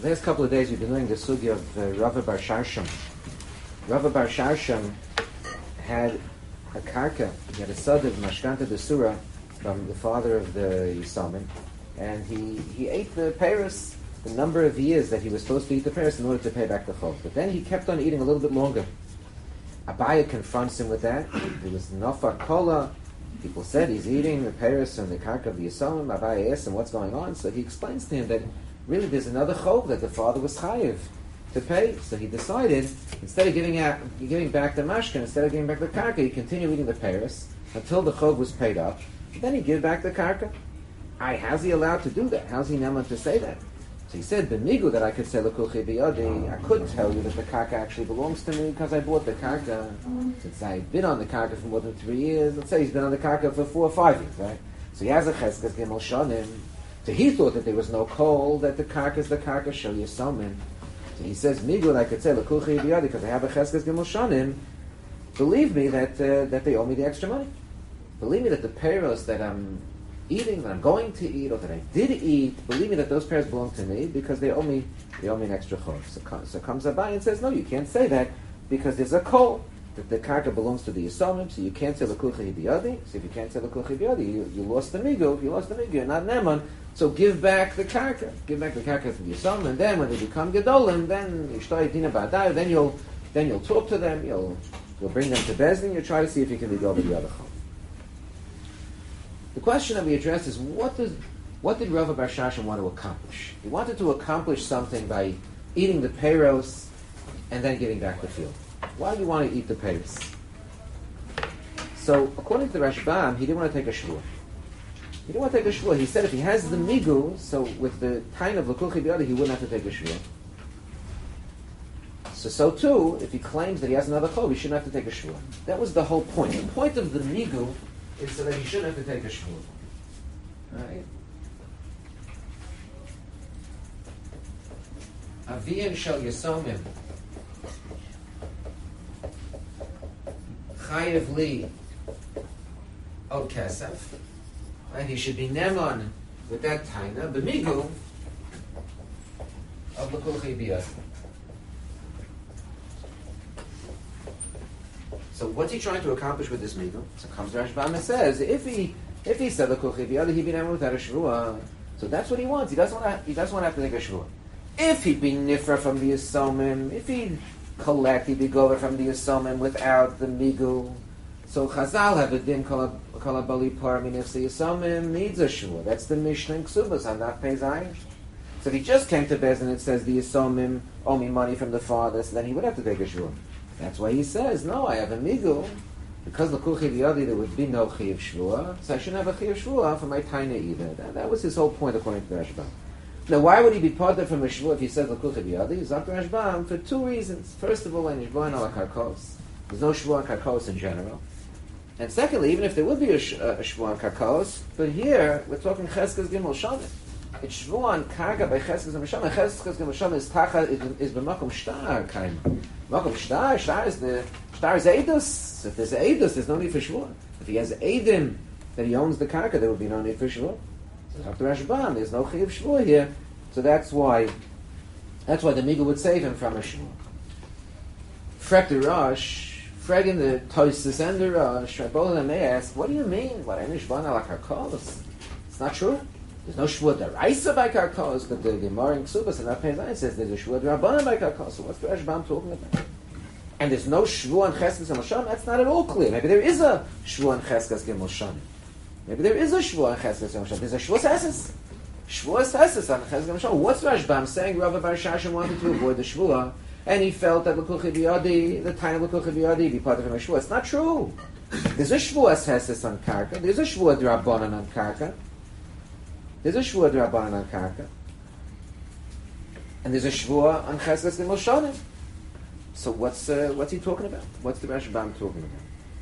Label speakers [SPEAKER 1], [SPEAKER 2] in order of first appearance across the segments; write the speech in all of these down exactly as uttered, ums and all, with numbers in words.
[SPEAKER 1] The last couple of days we've been doing the sugya of uh, Rava Bar Sharsham. Rava Bar Sharsham had a karka, he had a sod of Mashkanta Desura from the father of the Yisamim, and he, he ate the paris the number of years that he was supposed to eat the paris in order to pay back the chov. But then he kept on eating a little bit longer. Abaya confronts him with that. There was Nafar Kola. People said he's eating the paris from the karka of the Yisamim. Abaya asked him what's going on, so he explains to him that really there's another chov that the father was chayiv to pay. So he decided, instead of giving out, giving back the mashkin, instead of giving back the karka, he continued eating the paris until the chov was paid up. Then he give back the karka. I, how's he allowed to do that? How's he neman to say that? So he said, b'migu that I could say l'kulchi b'yadi, I could tell you that the karka actually belongs to me because I bought the karka. Since I've been on the karka for more than three years, let's say he's been on the karka for four or five years, right? So he has a cheskas gimel shanim. So he thought that there was no call, that the karka is the karka shel Yisamim. So he says, migu I could say l'kulchi b'yadi because I have a cheskas gimel shanim. Believe me that uh, that they owe me the extra money. Believe me that the peros that I'm eating, that I'm going to eat, or that I did eat, believe me that those peros belong to me because they owe me they owe me an extra chov. So, so comes Abai and says, no, you can't say that because there's a call that the karka belongs to the Yisamim, so you can't say l'kulchi b'yadi. So if you can't say l'kulchi b'yadi, you, you lost the migu. If you lost the migu, you're not neman. So give back the karka. Give back the karka to the Yisamim, and then when they become gedolim, then yishtoi dina ba'adai, then you'll then you'll talk to them. You'll you'll bring them to Bezdin. You'll try to see if you can be over the other chov. The question that we addressed is, what does what did Rava Bar Sharsham want to accomplish? He wanted to accomplish something by eating the peros and then giving back the field. Why do you want to eat the peros? So, according to the Rashbam, he didn't want to take a shvur. He didn't want to take a shvur. He said if he has the migu, so with the time of l'kulchi b'yadi, he wouldn't have to take a shvur. So, so too, if he claims that he has another chov, he shouldn't have to take a shvur. That was the whole point. The point of the migu is so that he shouldn't have to take a shvur. Right? Aviyan shel Yisamim chayev li od kesef, and he should be neman with that taina b'migu of l'kulchi b'yadi. So what's he trying to accomplish with this migu? So comes Rashbam and says, if he if he said l'kulchi b'yadi, he'd be neman without a shvua. So that's what he wants. He doesn't want to. He doesn't want to have to take a shvua. If he'd be nifra from the Yisamim, if he'd collect, he'd be gover from the Yisamim without the migu. So Chazal have a din kol bali par minif the Yisamim needs a shvua. That's the Mishnah in Ksubas. I'm not pay zayin. So if he just came to Bez and it says the Yisamim owe me money from the father, so then he would have to take a shvua. That's why he says, no, I have a migu. Because l'kulchi b'yadi there would be no chiyav shvua, so I shouldn't have a chiyav shvua for my taina either. That, that was his whole point according to the Rashbam. Now, why would he be parted from a shvua if he said l'kulchi b'yadi? Zok Rashbam for two reasons. First of all, in Yishboin ala karkos, there's no shvua on karkos in general. And secondly, even if there would be a, sh- a shvua on karkos, but here we're talking cheskas gimel shanim. It's shvua on karka by cheskas gimel shanim. Cheskas gimel shanim is tacha is, is b'makom shtar kind. Makom shtar, shtar is the shtar is eidus. If there's eidus, there's no need for shvua. If he has eidim that he owns the karka, there would be no need for shvua. So Doctor Rashbam, there's no chiyav shvua here, so that's why that's why the migu would save him from a shvua. Frek the Rosh, Freg in the Tosis and the Rosh, both of them may ask, what do you mean? What Einish Bana la karkos? It's not true. There's no shvua deraisa by karkos, but the Gemara in Ksubas and Apei says there's a shvua derabbanan by karkos. So what's the Rashbam talking about? And there's no shvua on cheskas gimel shanim. That's not at all clear. Maybe there is a shvua on cheskas gimel shanim. Maybe there is a shvua on cheskas gimel shanim. There's a shvua seses. Shvua seses on cheskas gimel shanim. What's Rashbam saying? Rava Bar Sharsham wanted to avoid the shvua, and he felt that l'kulchi b'yadi, the time of l'kulchi b'yadi, be part of a shvua. It's not true. There's a shvua seses on karka. There's a shvua derabbanan on karka. There's a shvua derabbanan on karka. And there's a shvua on cheskas gimel shanim. So what's uh, what's he talking about? What's the Rashbam talking about?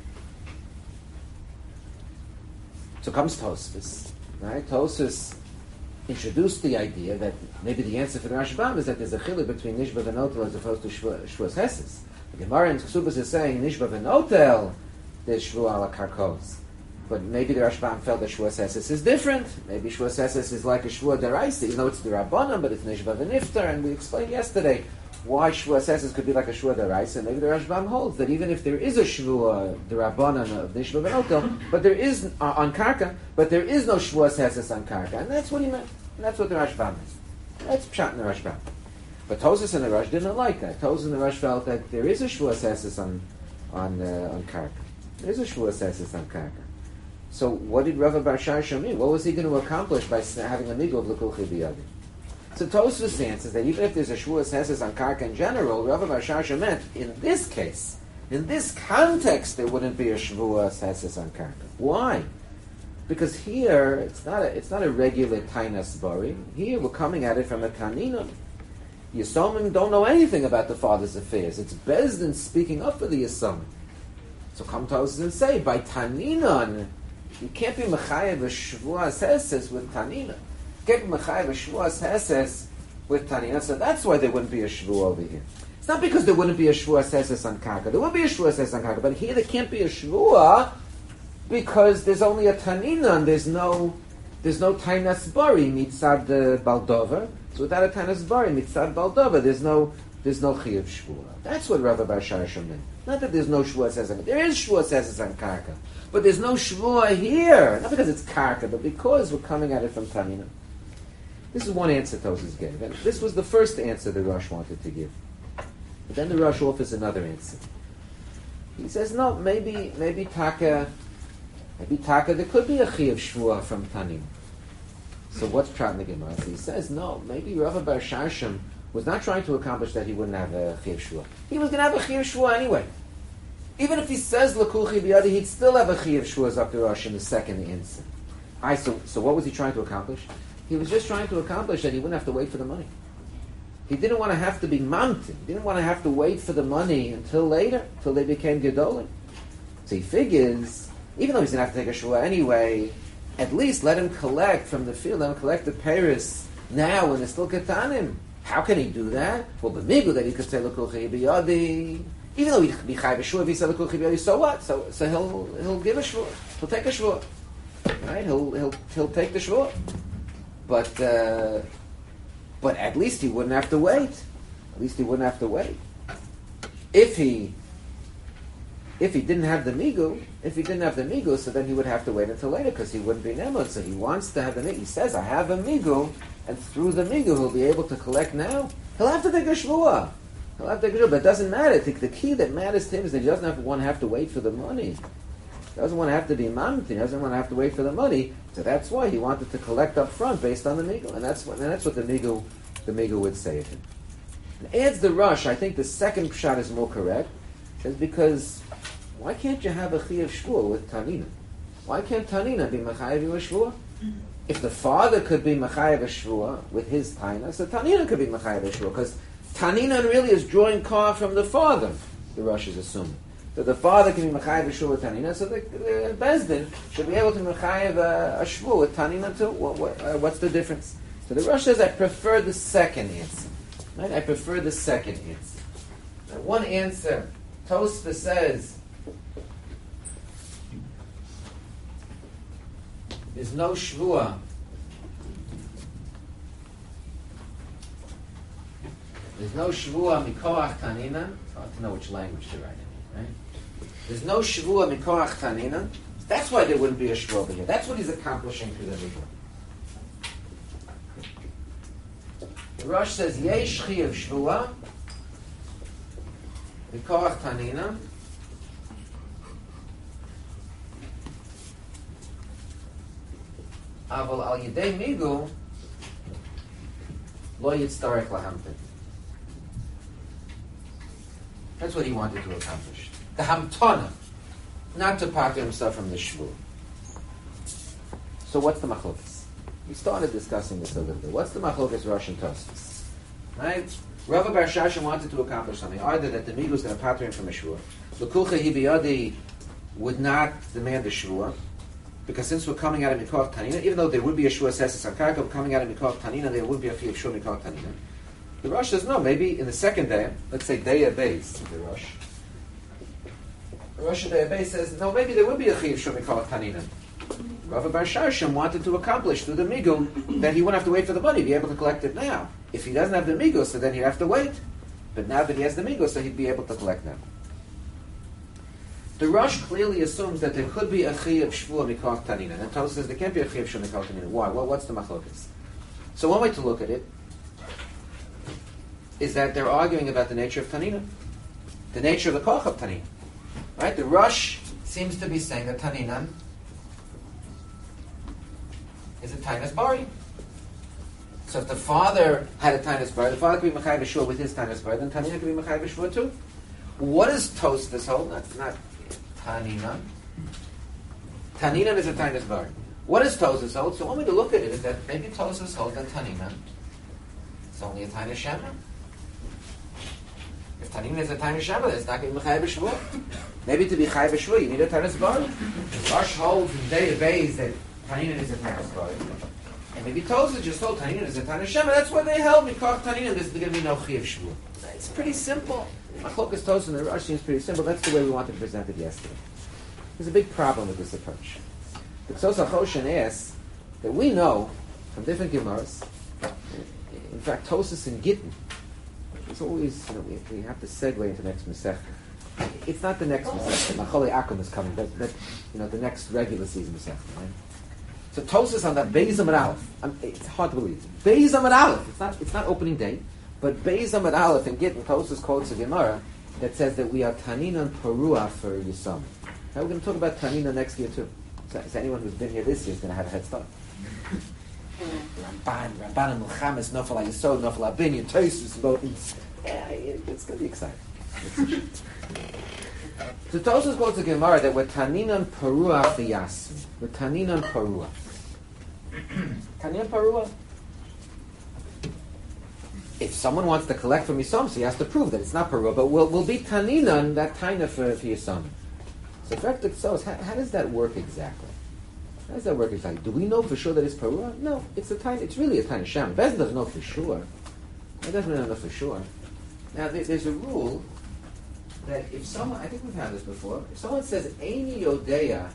[SPEAKER 1] So comes Tosfos, right? Tosfos introduced the idea that maybe the answer for the Rashbam is that there's a chiluk between nishba v'notel as opposed to shvuas heses. The Gemara in Ksubas is saying nishba v'notel there's shvu ala karkos, but maybe the Rashbam felt that Shvuas Eses is different. Maybe Shvuas Eses is like a Shvuah Deraisa, even though it's the Rabbanan, but it's Nishba V'Niftar, and we explained yesterday why Shvuas Eses could be like a Shvuah Deraisa. Maybe the Rashbam holds that even if there is a Shvuah, the Rabbanan of Nishba V'Notel, but there is, uh, on Karka, but there is no Shvuas Eses on Karka, and that's what he meant. And that's what the Rashbam is. That's Pshat in the Rashbam. But Tosas and the Rosh didn't like that. Tosas and the Rosh felt that there is a Shvuas Eses on, on, uh, on Karka. There is a Shvuas Eses on Karka. So what did Rava Bar Shasha mean? What was he going to accomplish by having a middle of L'Kulchi B'Yadi? So Tosfos answers that even if there's a Shvuas Eses on Karka in general, Rava Bar Shasha meant, in this case, in this context, there wouldn't be a Shvuas Eses on Karka. Why? Because here, it's not a, it's not a regular Tainas Bari. Here, we're coming at it from a Tanina. Yisomim don't know anything about the father's affairs. It's Bezdin speaking up for the Yisomim. So come to us and say, by Taninan, you can't be Mechayev a Shvuas Eses with Tanina. You can't be Mechayev a Shvuas Eses with Tanina. So that's why there wouldn't be a Shvu over here. It's not because there wouldn't be a Shvuas Eses on Karka. There would be a Shvuas Eses on Karka, but here there can't be a Shvua because there's only a Tanina and there's no there's no Tainas Bari mitzad uh, Baldover. So without a Tainas Bari mitzad Baldover, there's no there's no Chiyuv Shvua. That's what Rava Bar Shasha meant. Not that there's no Shvuas Eses on Karka. There is Shvuas Eses on Karka. But there's no Shvua here. Not because it's Karka, but because we're coming at it from Tanina. This is one answer Tosfos gave. And this was the first answer the Rosh wanted to give. But then the Rosh offers another answer. He says, no, maybe maybe Taka, maybe Taka, there could be a Chiyuv Shvua from Tanina. So what's Pshat in the Gemara? So he says, no, maybe Rava Bar Shashim was not trying to accomplish that he wouldn't have a Chiyuv Shvua. He was going to have a Chiyuv Shvua anyway. Even if he says L'Kulchi B'Yadi, he'd still have a Chiyuv Shvuas up to Rosh in the second instant. Right, so, so what was he trying to accomplish? He was just trying to accomplish that he wouldn't have to wait for the money. He didn't want to have to be mounted. He didn't want to have to wait for the money until later, until they became Gedolim. So he figures, even though he's going to have to take a Shvua anyway, at least let him collect from the field, let him collect the Paris now when they're still Ketanim. How can he do that? Well, the Migu that he could say L'Kulchi B'Yadi, even though he'd be Chai B'Shua if he said L'Kulchi B'Yadi, so what? So so he'll he'll give a Shvua. He'll take a Shvua. Right? He'll he'll he'll take the Shvua. But uh, but at least he wouldn't have to wait. At least he wouldn't have to wait. If he if he didn't have the Migu, if he didn't have the Migu, so then he would have to wait until later because he wouldn't be Nemot. So he wants to have the Migu. He says, I have a Migu, and through the Migu he'll be able to collect now. He'll have to take a Shvua. He'll have to take a Shvua, but it doesn't matter. The, the key that matters to him is that he doesn't have to want to have to wait for the money. He doesn't want to have to be mamti. He doesn't want to have to wait for the money. So that's why he wanted to collect up front based on the Migu. And that's what, and that's what the Migu, the Migu would say of him. And adds the Rush, I think the second pshat is more correct, is because why can't you have a Chiyuv Shvua with Tanina? Why can't Tanina be Mechayev a Shvua? If the father could be Mechayev a Shvua with his Taina, so Tanina could be Mechayev a Shvua, because Tanina really is drawing car from the father, the Rush is assuming. So the father can be Mechayev a Shvua with Tanina, so the, the Bezdin should be able to Mechayev a, a Shvua with Tanina too. What, what, uh, what's the difference? So the Rush says, I prefer the second answer. Right? I prefer the second answer. Now, one answer, Tosfos says, there's no Shvua. There's no Shvua Mikoach Tanina. It's hard to know which language to write in, right? There's no Shvua Mikoach Tanina. That's why there wouldn't be a Shvua over here. That's what he's accomplishing through the Migu. The Rosh says, Yesh Chiyuv Shvua Mikoach Tanina. Aval al Yidei Migu Lo Yitztarek Lahamtin. That's what he wanted to accomplish. The Hamtana, not to pater himself from the Shvua. So what's the machlokas? We started discussing this a little bit. What's the machlokas Rosh and Tosfos? Right? Rava Bar Shasha wanted to accomplish something. Either that the Migu is going to pater him from a Shvua. L'Kulchi B'Yadi would not demand a Shvua, because since we're coming out of Mikoach Tanina, even though there would be a Shvua Seses on Karka, coming out of Mikoach Tanina, there would be a Chiyuv Shvua Mikoach Tanina. The Rosh says, no, maybe in the second day, let's say day of base, the Rosh. The Rosh day of base says, no, maybe there would be a Chiyuv Shvua Mikoach Tanina. Rava Bar Sharshim wanted to accomplish through the migul that he wouldn't have to wait for the money, be able to collect it now. If he doesn't have the migul, so then he'd have to wait. But now that he has the migul, so he'd be able to collect now. The Rosh clearly assumes that there could be a chiyuv shvua mikach tanina, and Tosfos says there can't be a chiyuv shvua mikach tanina. Why? Well, what's the machlokas? So one way to look at it is that they're arguing about the nature of tanina, the nature of the koch of tanina. Right? The Rosh seems to be saying that tanina is a tainus bari. So if the father had a tainus bari, the father could be mechayev b'shvua with his tainus bari, then tanina could be mechayev b'shvua too. What does Tosfos hold? Not, not Taninan. Taninan is a tainus bari. What does Tosfos hold? So one way to look at it is that maybe Tosfos holds that Taninan is only a tainus shema. If Taninan is a tainus shema, then it's not going to be mechayev b'shvua. Maybe to be chayev b'shvua, you need a tainus bari. Rosh holds in day of days that Taninan is a tainus bari. And maybe Tosfos just told Taninan is a tainus shema. That's why they held mikach Taninan. There's going to be no chayev shvua. It's pretty simple. Machlokas Tosfos and the Rosh seems pretty simple. That's the way we wanted to present it yesterday. There's a big problem with this approach. The Ksos HaChoshen asks that we know from different Gemaras, in fact, Tosfos and Gittin, it's always, you know, we, we have to segue into the next Masech. It's not the next Masech. Machole Akum is coming. That, that, you know, the next regular season Masech. Right? So Tosfos on that Beis Amud Aleph. Um, it's hard to believe. Beis Amud Aleph. It's not. It's not opening day. But Beis Amud Aleph and Gittin, Tosfos quotes a Gemara that says that we are Taninan Parua for Yisam. Now we're going to talk about Tanina next year too. So, so anyone who's been here this year is going to have a head start. Ramban, Ramban and Milchamis, Nofal HaYisod, Nofal HaBinyan, Tosfos, Botins. Yeah, it's going to be exciting. So Tosfos quotes a Gemara that we're Taninan Parua for Yasm. We're Taninan Parua. Taninan Parua. If someone wants to collect from Yisam, so he has to prove that it's not Parua, but will will be Taninan, that Taina for, for Yisam. So so how, how does that work exactly? How does that work exactly? Do we know for sure that it's Parua? No, it's a Taina, it's really a Taina Sham. Bezin doesn't know for sure. It doesn't know for sure. Now there, there's a rule that if someone, I think we've had this before, if someone says Eini Yodeya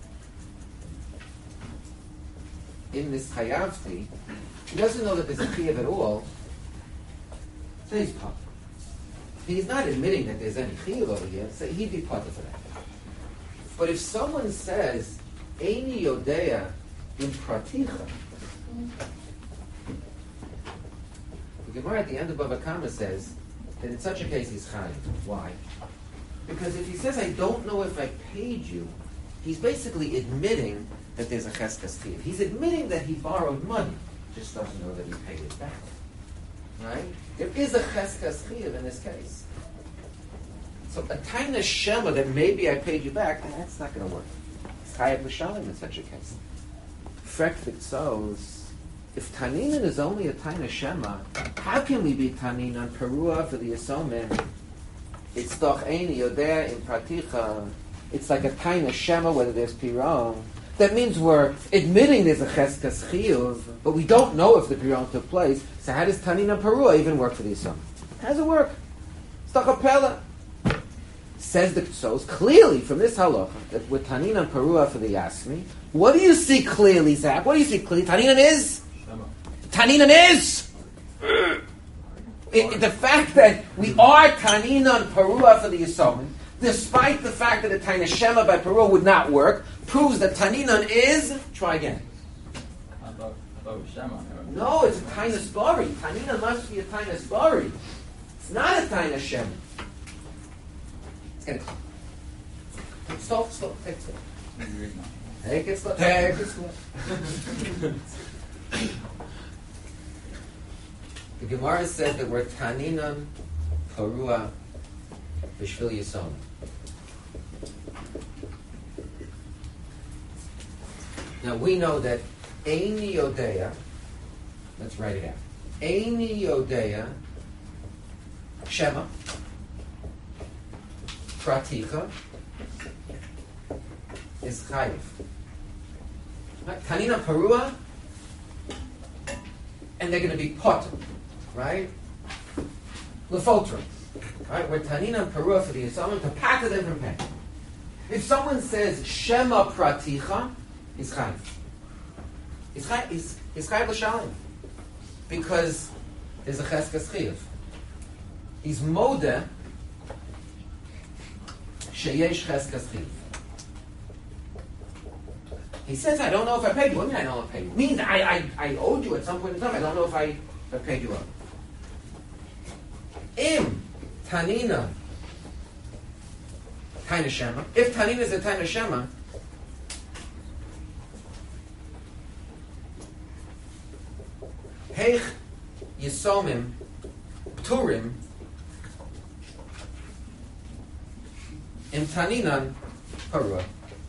[SPEAKER 1] in this Chayavti, he doesn't know that there's a Chiyav at all, so he's potter. He's not admitting that there's any chiyuv over here, so he'd be potter for that. But if someone says, Eini Yodeya in Praticha, the Gemara at the end of Bava Kama says that in such a case he's chayiv. Why? Because if he says, I don't know if I paid you, he's basically admitting that there's a cheskas chiyuv. He's admitting that he borrowed money, just doesn't know that he paid it back. Right? There is a cheskas chiyuv in this case. So a taina shema that maybe I paid you back, that's not going to work. It's chayav l'shalim in such a case. Frekvik tzos, if taninan is only a taina shema, how can we be taninan perua for the yisomim? It's doch eini yodea in praticha. It's like a taina shema whether there's piron. That means we're admitting there's a cheskas chiyuv, but we don't know if the piron took place. So how does Tanina Parua even work for the Yisam? How does it work? It's the kapella. Says the Ksos clearly from this halacha that with Tanina Parua for the Yasmi, what do you see clearly, Zach? What do you see clearly? Tanina is? Tanina is? It, the fact that we are Tanina Parua for the Yisam, despite the fact that the Taina Shema by Parua would not work, proves that Taninan is, try again.
[SPEAKER 2] About, about Shema.
[SPEAKER 1] No, it's a Taina Spari. Taninan must be a Taina Spari. It's not a Taina Shema. It's going to stop, stop, take it slow. Take it slow, take it slow. The Gemara says that we're Taninan Parua Bishvil Yisom. Now we know that Eini Yodeya, let's write it out. Eini Yodeya Shema Praticha is Chayiv. Right? Tanina Parua, and they're going to be potter, right? Lefoltra, right? We're Tanina Parua for the Yisomim to patter them from paying. If someone says Shema Praticha, He's chayiv. He's chayiv. He's, he's chayiv l'shalim because there's a cheskas chiyuv. He's modeh sheyesh cheskas chiyuv. He says, I don't know if I paid you. What do you mean I don't know if I paid you? It means I, I, I owed you at some point in time. I don't know if I, if I paid you up. Im Tanina Taina Shema. If Tanina is a Taina Shema, Heich Yisomim Pturim Im Taninan Parua.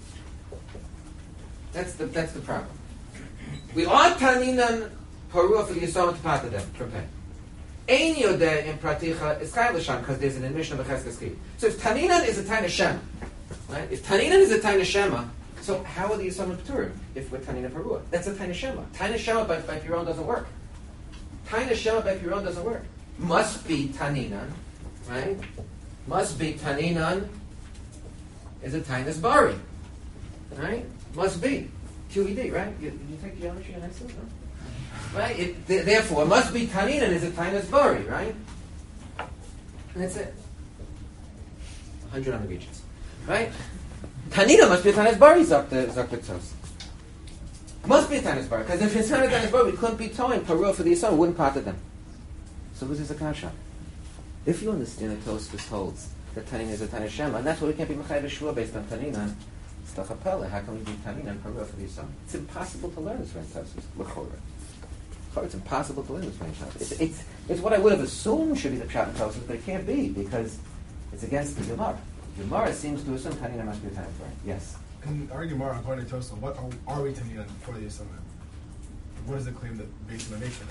[SPEAKER 1] That's the that's the problem. We are Taninan Parua for the Yisomim to part of them. Prepare. Ein Yodeh in Praticha is Chayv L'Sham because there's an admission of a Cheskas Chiyuv. So if Taninan is a Taina Shema, right? If Taninan is a Taina Shema, so how are the Yisomim Pturim if we're Tanina Parua? That's a Taina Shema. Taina Shema by, by Piron doesn't work. Taina Shema by Piron doesn't work. Must be Taninan, right? Must be Taninan is a Tainas Bari, right? Must be Q E D, right? You, did you take geometry in high school? No? Right? It, th- therefore, it must be Taninan is a Tainas Bari, right? And that's it. A hundred on the beaches, right? Tanina must be a Tainas Bari, Zakta Tos. Must be a Tainas Bari, because if it's not a Tainas Bari, we couldn't be towing Parua for the Yisrael, we wouldn't part of them. So who's this Akasha? If you understand that Tosfos holds that Tanina is a Tainas Shema, and that's why we can't be Mechai V'Shua based on Tanina, it's Tachapela. How can we be Tanina and Parua for the Yisrael? It's impossible to learn this way in Tosfos. L'chora. It's impossible to learn this way in Tosfos. It's, it's, it's what I would have assumed should be the Pshat in Tosfos, but it can't be, because it's against the Gemara. Gemara seems to assume Tanina must be a Tainas Bari. Yes?
[SPEAKER 3] In our Gemara, according to Tosfos, what are, are we Tanina for the Yisomim? What is the claim that based on the nation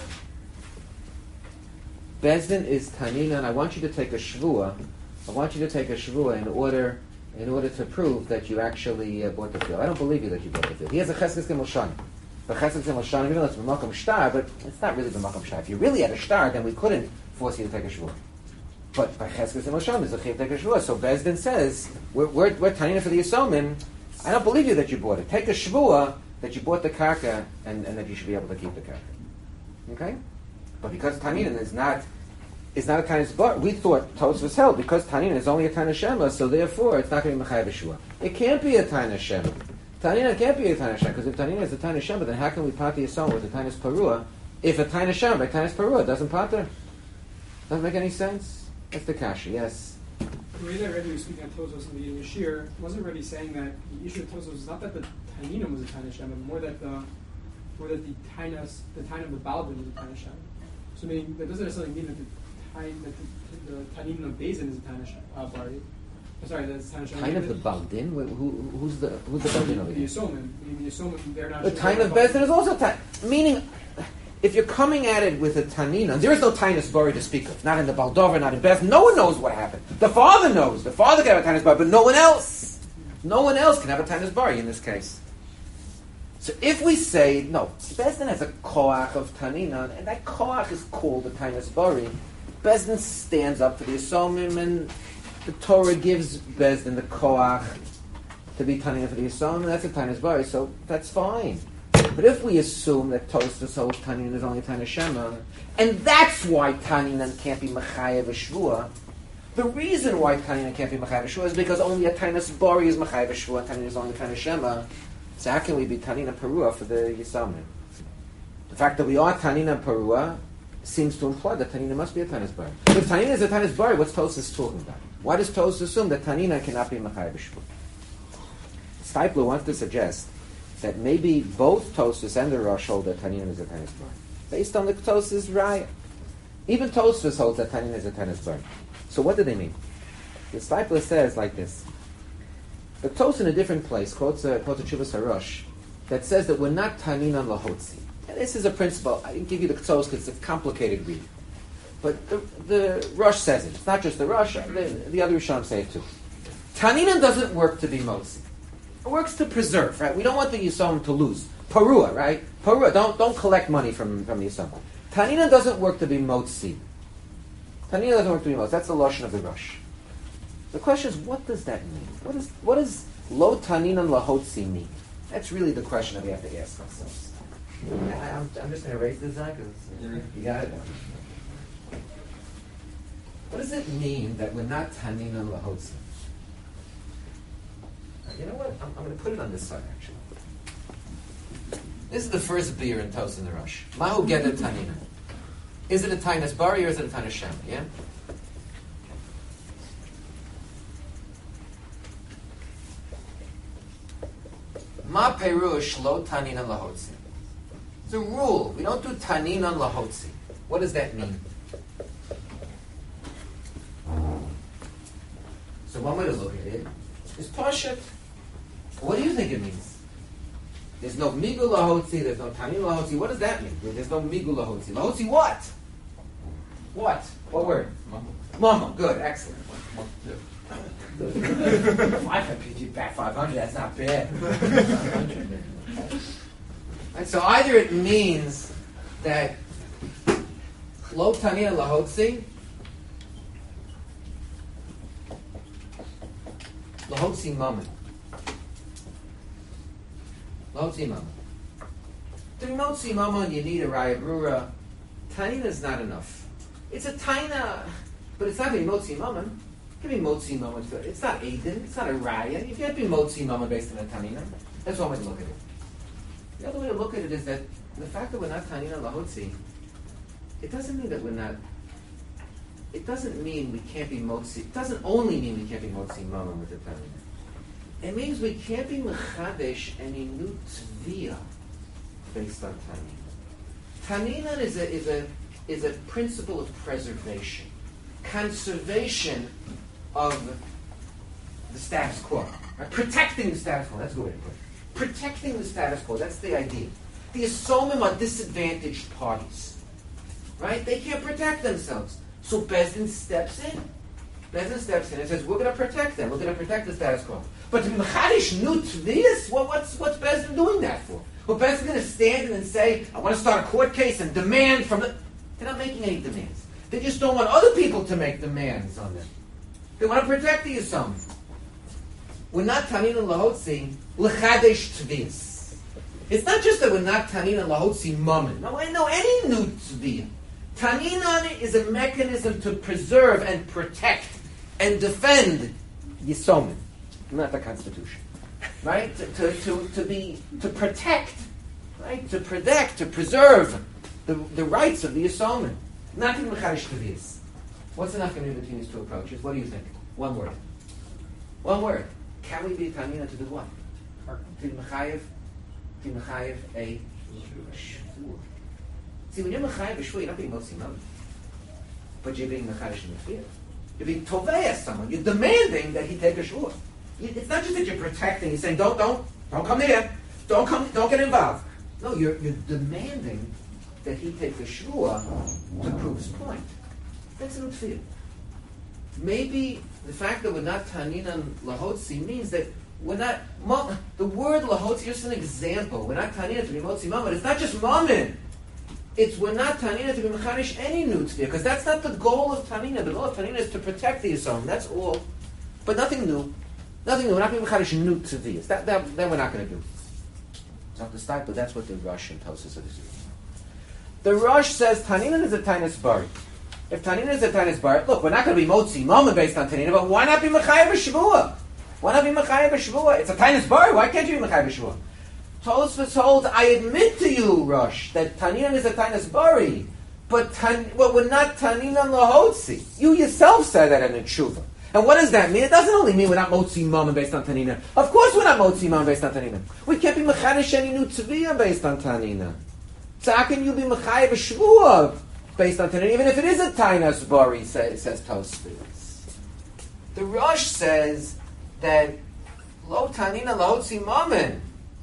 [SPEAKER 3] then?
[SPEAKER 1] Bezdin is Tanina, and I want you to take a Shvua. I want you to take a Shvua in order in order to prove that you actually uh, bought the field. I don't believe you that you bought the field. He has a Cheskes Gimel Shani. The Cheskes Gimel Shani, even though it's B'makom Shtar, but it's not really B'makom Shtar. If you really had a Shtar, then we couldn't force you to take a Shvua. But by Cheskes Gimel Shani, there's a Chiv to take a Shvua. So Bezdin says, we're, we're, we're Tanina for the Yisomim. I don't believe you that you bought it. Take a Shvua that you bought the Karka and, and that you should be able to keep the Karka. Okay? But because Tanina is not is not a Tainas Bar, we thought Tosfos held because Tanina is only a Tainas Shema, so therefore it's not going to be Mechai V'Shua. It can't be a Tainas Shema. Tanina can't be a Tainas Shema because if Tanina is a Tainas Shema, then how can we part the Yisomim with a Tainas Parua if a Tainas Shema by Tainas Parua doesn't part there? Doesn't make any sense. That's the kasha. Yes.
[SPEAKER 4] The way that I read you speaking at Tosfos in the Yeshir wasn't really saying that the issue of Tosfos is not that the Tanina was a Tainas Shema, but more that the more that the Tainas the Tain of the Baldin was a Tainas Shema. So I mean that doesn't necessarily mean that the Tain that the, the Tanin of Bezin is a Tainas Shema. Uh, Bari. I'm sorry, that's Tainas Shema.
[SPEAKER 1] Tain of the Baldin. Who, who, who's the who's the Baldin over
[SPEAKER 4] the
[SPEAKER 1] here?
[SPEAKER 4] Yisomim. The Yisomim. They're not.
[SPEAKER 1] The Tain of Bezin is also Tain. Meaning, if you're coming at it with a Tanina, there is no Tainas Bari to speak of. Not in the Baldover, not in Bezin. No one knows what happened. The father knows. The father can have a Tainas Bari, but no one else. No one else can have a Tainas Bari in this case. So if we say, no, Bezdin has a koach of Tanina, and that koach is called the Tainas Bari, Bezdin stands up for the Yisomim, and the Torah gives Bezdin the koach to be Tanina for the Yisomim, and that's a Tainas Bari, so that's fine. But if we assume that Tosfos holds Tanina is only Tainas Shema, and that's why Tanina can't be Mechaya V'Shvua, the reason why Tanina can't be Mechaya V'Shvua is because only a Tainas Bari is Mechaya V'Shvua, and Tanina is only Tainas Shema. So how can we be Tanina Parua for the Yisomim? The fact that we are Tanina Parua seems to imply that Tanina must be a Tainas Bari. If Tanina is a Tainas Bari, what's Tosfos talking about? Why does Tosfos assume that Tanina cannot be Mechaya V'Shvua? Steipler wants to suggest that maybe both Tosfos and the Rosh hold that Tanina is a Tainas Bari. Based on the Tosfos Raya. Even Tosfos holds that Tanina is a Tainas Bari. So what do they mean? The Steipler says like this. The Tosfos in a different place quotes a, quotes a Chuvas HaRosh that says that we're not Tanina Lahotzi. And this is a principle. I didn't give you the Tosfos because it's a complicated read. But the, the Rosh says it. It's not just the Rosh. The, the other Rishonim say it too. Tanina doesn't work to be Motzi. It works to preserve, right? We don't want the Yisomim to lose. Parua, right? Parua, don't don't collect money from, from the Yisomim. Tanina doesn't work to be Motzi. Tanina doesn't work to be Motzi. That's the Lashon of the Rosh. The question is, what does that mean? What is what does Lo Tanina Lahotzi mean? That's really the question that we have to ask ourselves. I, I'm, I'm just going to erase this out because you got it. What does it mean that we're not Tanina Lahotzi? You know what? I'm, I'm going to put it on this side, actually. This is the first beer in Tos in the Rush. Mahu Geder Tanina. Is it a Tainas Bari or is it a Tainas Shema? Yeah? Ma Perush Lo Tanina Lahotzi. It's a rule. We don't do Tanina Lahotzi. What does that mean? So one way to look at it is Pashat. What do you think it means? There's no Migu Lahotzi, there's no Tanin Lahotzi. What does that mean? There's no Migu Lahotzi. Lahotzi what? What? What word? Mama. Good, excellent. I can P G back five hundred, that's not bad. Right, so either it means that Lo Tanin Lahotzi, Lahotzi Mammon. Lahotzi Mammon. To be Motzi Mammon, you need a Raya Brura. Tanina is not enough. It's a Taina, but it's not going to be Motzi Mammon. It can be Motzi Mammon. It's not Aiden. It's not a Raya. You can't be Motzi Mammon based on a Tanina. That's one way to look at it. The other way to look at it is that the fact that we're not Tanina Lahotzi, it doesn't mean that we're not. It doesn't mean we can't be Motzi. It doesn't only mean we can't be Motzi Mammon with the Tanina. It means we can't be Mechadesh any new Tviyah based on Tanina. Tanina is a, is, a, is a principle of preservation, conservation of the status quo. Right? Protecting the status quo, that's a good way to put it. Protecting the status quo, that's the idea. The Yisomim are disadvantaged parties. Right? They can't protect themselves. So Bezdin steps in. Bezdin steps in and says, we're going to protect them. We're going to protect the status quo. But to be Mechadish new Tviyas, well, what's, what's Bezdin doing that for? Well, Bezdin going to stand in and say, I want to start a court case and demand from the... They're not making any demands. They just don't want other people to make demands on them. They want to protect the Yisomim. We're not Tanina Lahotzi, L'chadesh Tviyas. It's not just that we're not Tanina Lahotzi Mammon. No, I know any new Tviyah. Tanina is a mechanism to preserve and protect and defend Yisomim, not the Constitution. Right? To, to, to, to be, to protect, right? To protect, to preserve the, the rights of the Yisomim. Not in L'chadesh Tviyas. What's the nafkamina between these two approaches? What do you think? One word. One word. Can we be Tanina to do what? To be Mechayev, to be Mechayev a Shvur. See, when you're Mechayev a Shvur, you're not being Motzi Mammon. But you're being Mechadesh in the field. You're being Tovei someone. You're demanding that he take a Shvur. It's not just that you're protecting. You're saying, don't, don't, don't come here. Don't come, don't get involved. No, you're, you're demanding that he take a Shvur to prove his point. That's an Utfiyah. Maybe the fact that we're not Tanina Lahotzi means that we're not, the word Lahotzi is just an example. We're not Tanina to be Motzi Mammon. It's not just Mammon. It's we're not Tanina to be Mechanish any new Tviyah, because that's not the goal of Tanina. The goal of Tanina is to protect the Yisomim. That's all. But nothing new. Nothing new. We're not being Mechanish new Tviyas. That, that, that we're not going to do. It's not the style, but that's what the Rosh and Tosas are doing. The Rosh says Tanina is a Tainas Bari. If Tanina is a Tainas Bari, look, we're not going to be Motzi Mammon based on Tanina, but why not be Mechayev Shvua? Why not be Mechayev Shvua? It's a Tainas Bari. Why can't you be Mechayev Shvua? Tosfos holds, I admit to you, Rosh, that Tanina is a Tainas Bari, but tan, well, we're not Tanina Lahotzi. You yourself said that in a Tshuva. And what does that mean? It doesn't only mean we're not Motzi Mammon based on Tanina. Of course we're not Motzi Mammon based on Tanina. We can't be Mechadesh any new Tviyah based on Tanina. So how can you be Mechayev Shvua based on Tanina, even if it is a Tainas Bari, says, says Tosfos. The Rosh says that Lo Tanina Lahotzi Mammon.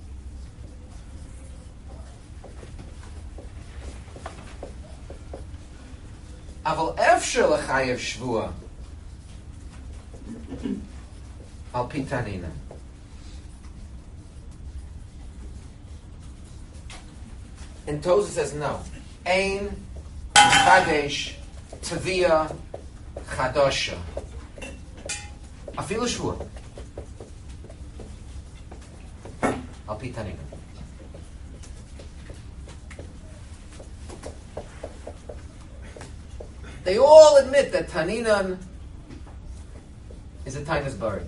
[SPEAKER 1] Aval Efshel L'chayev Shvua Al Pi Tanina. And Toza says no. Ein Chadesh Tviyah Chadosha. Afilu Shvua. Al pi Tanina. They all admit that Taninan is a Tainas Bari.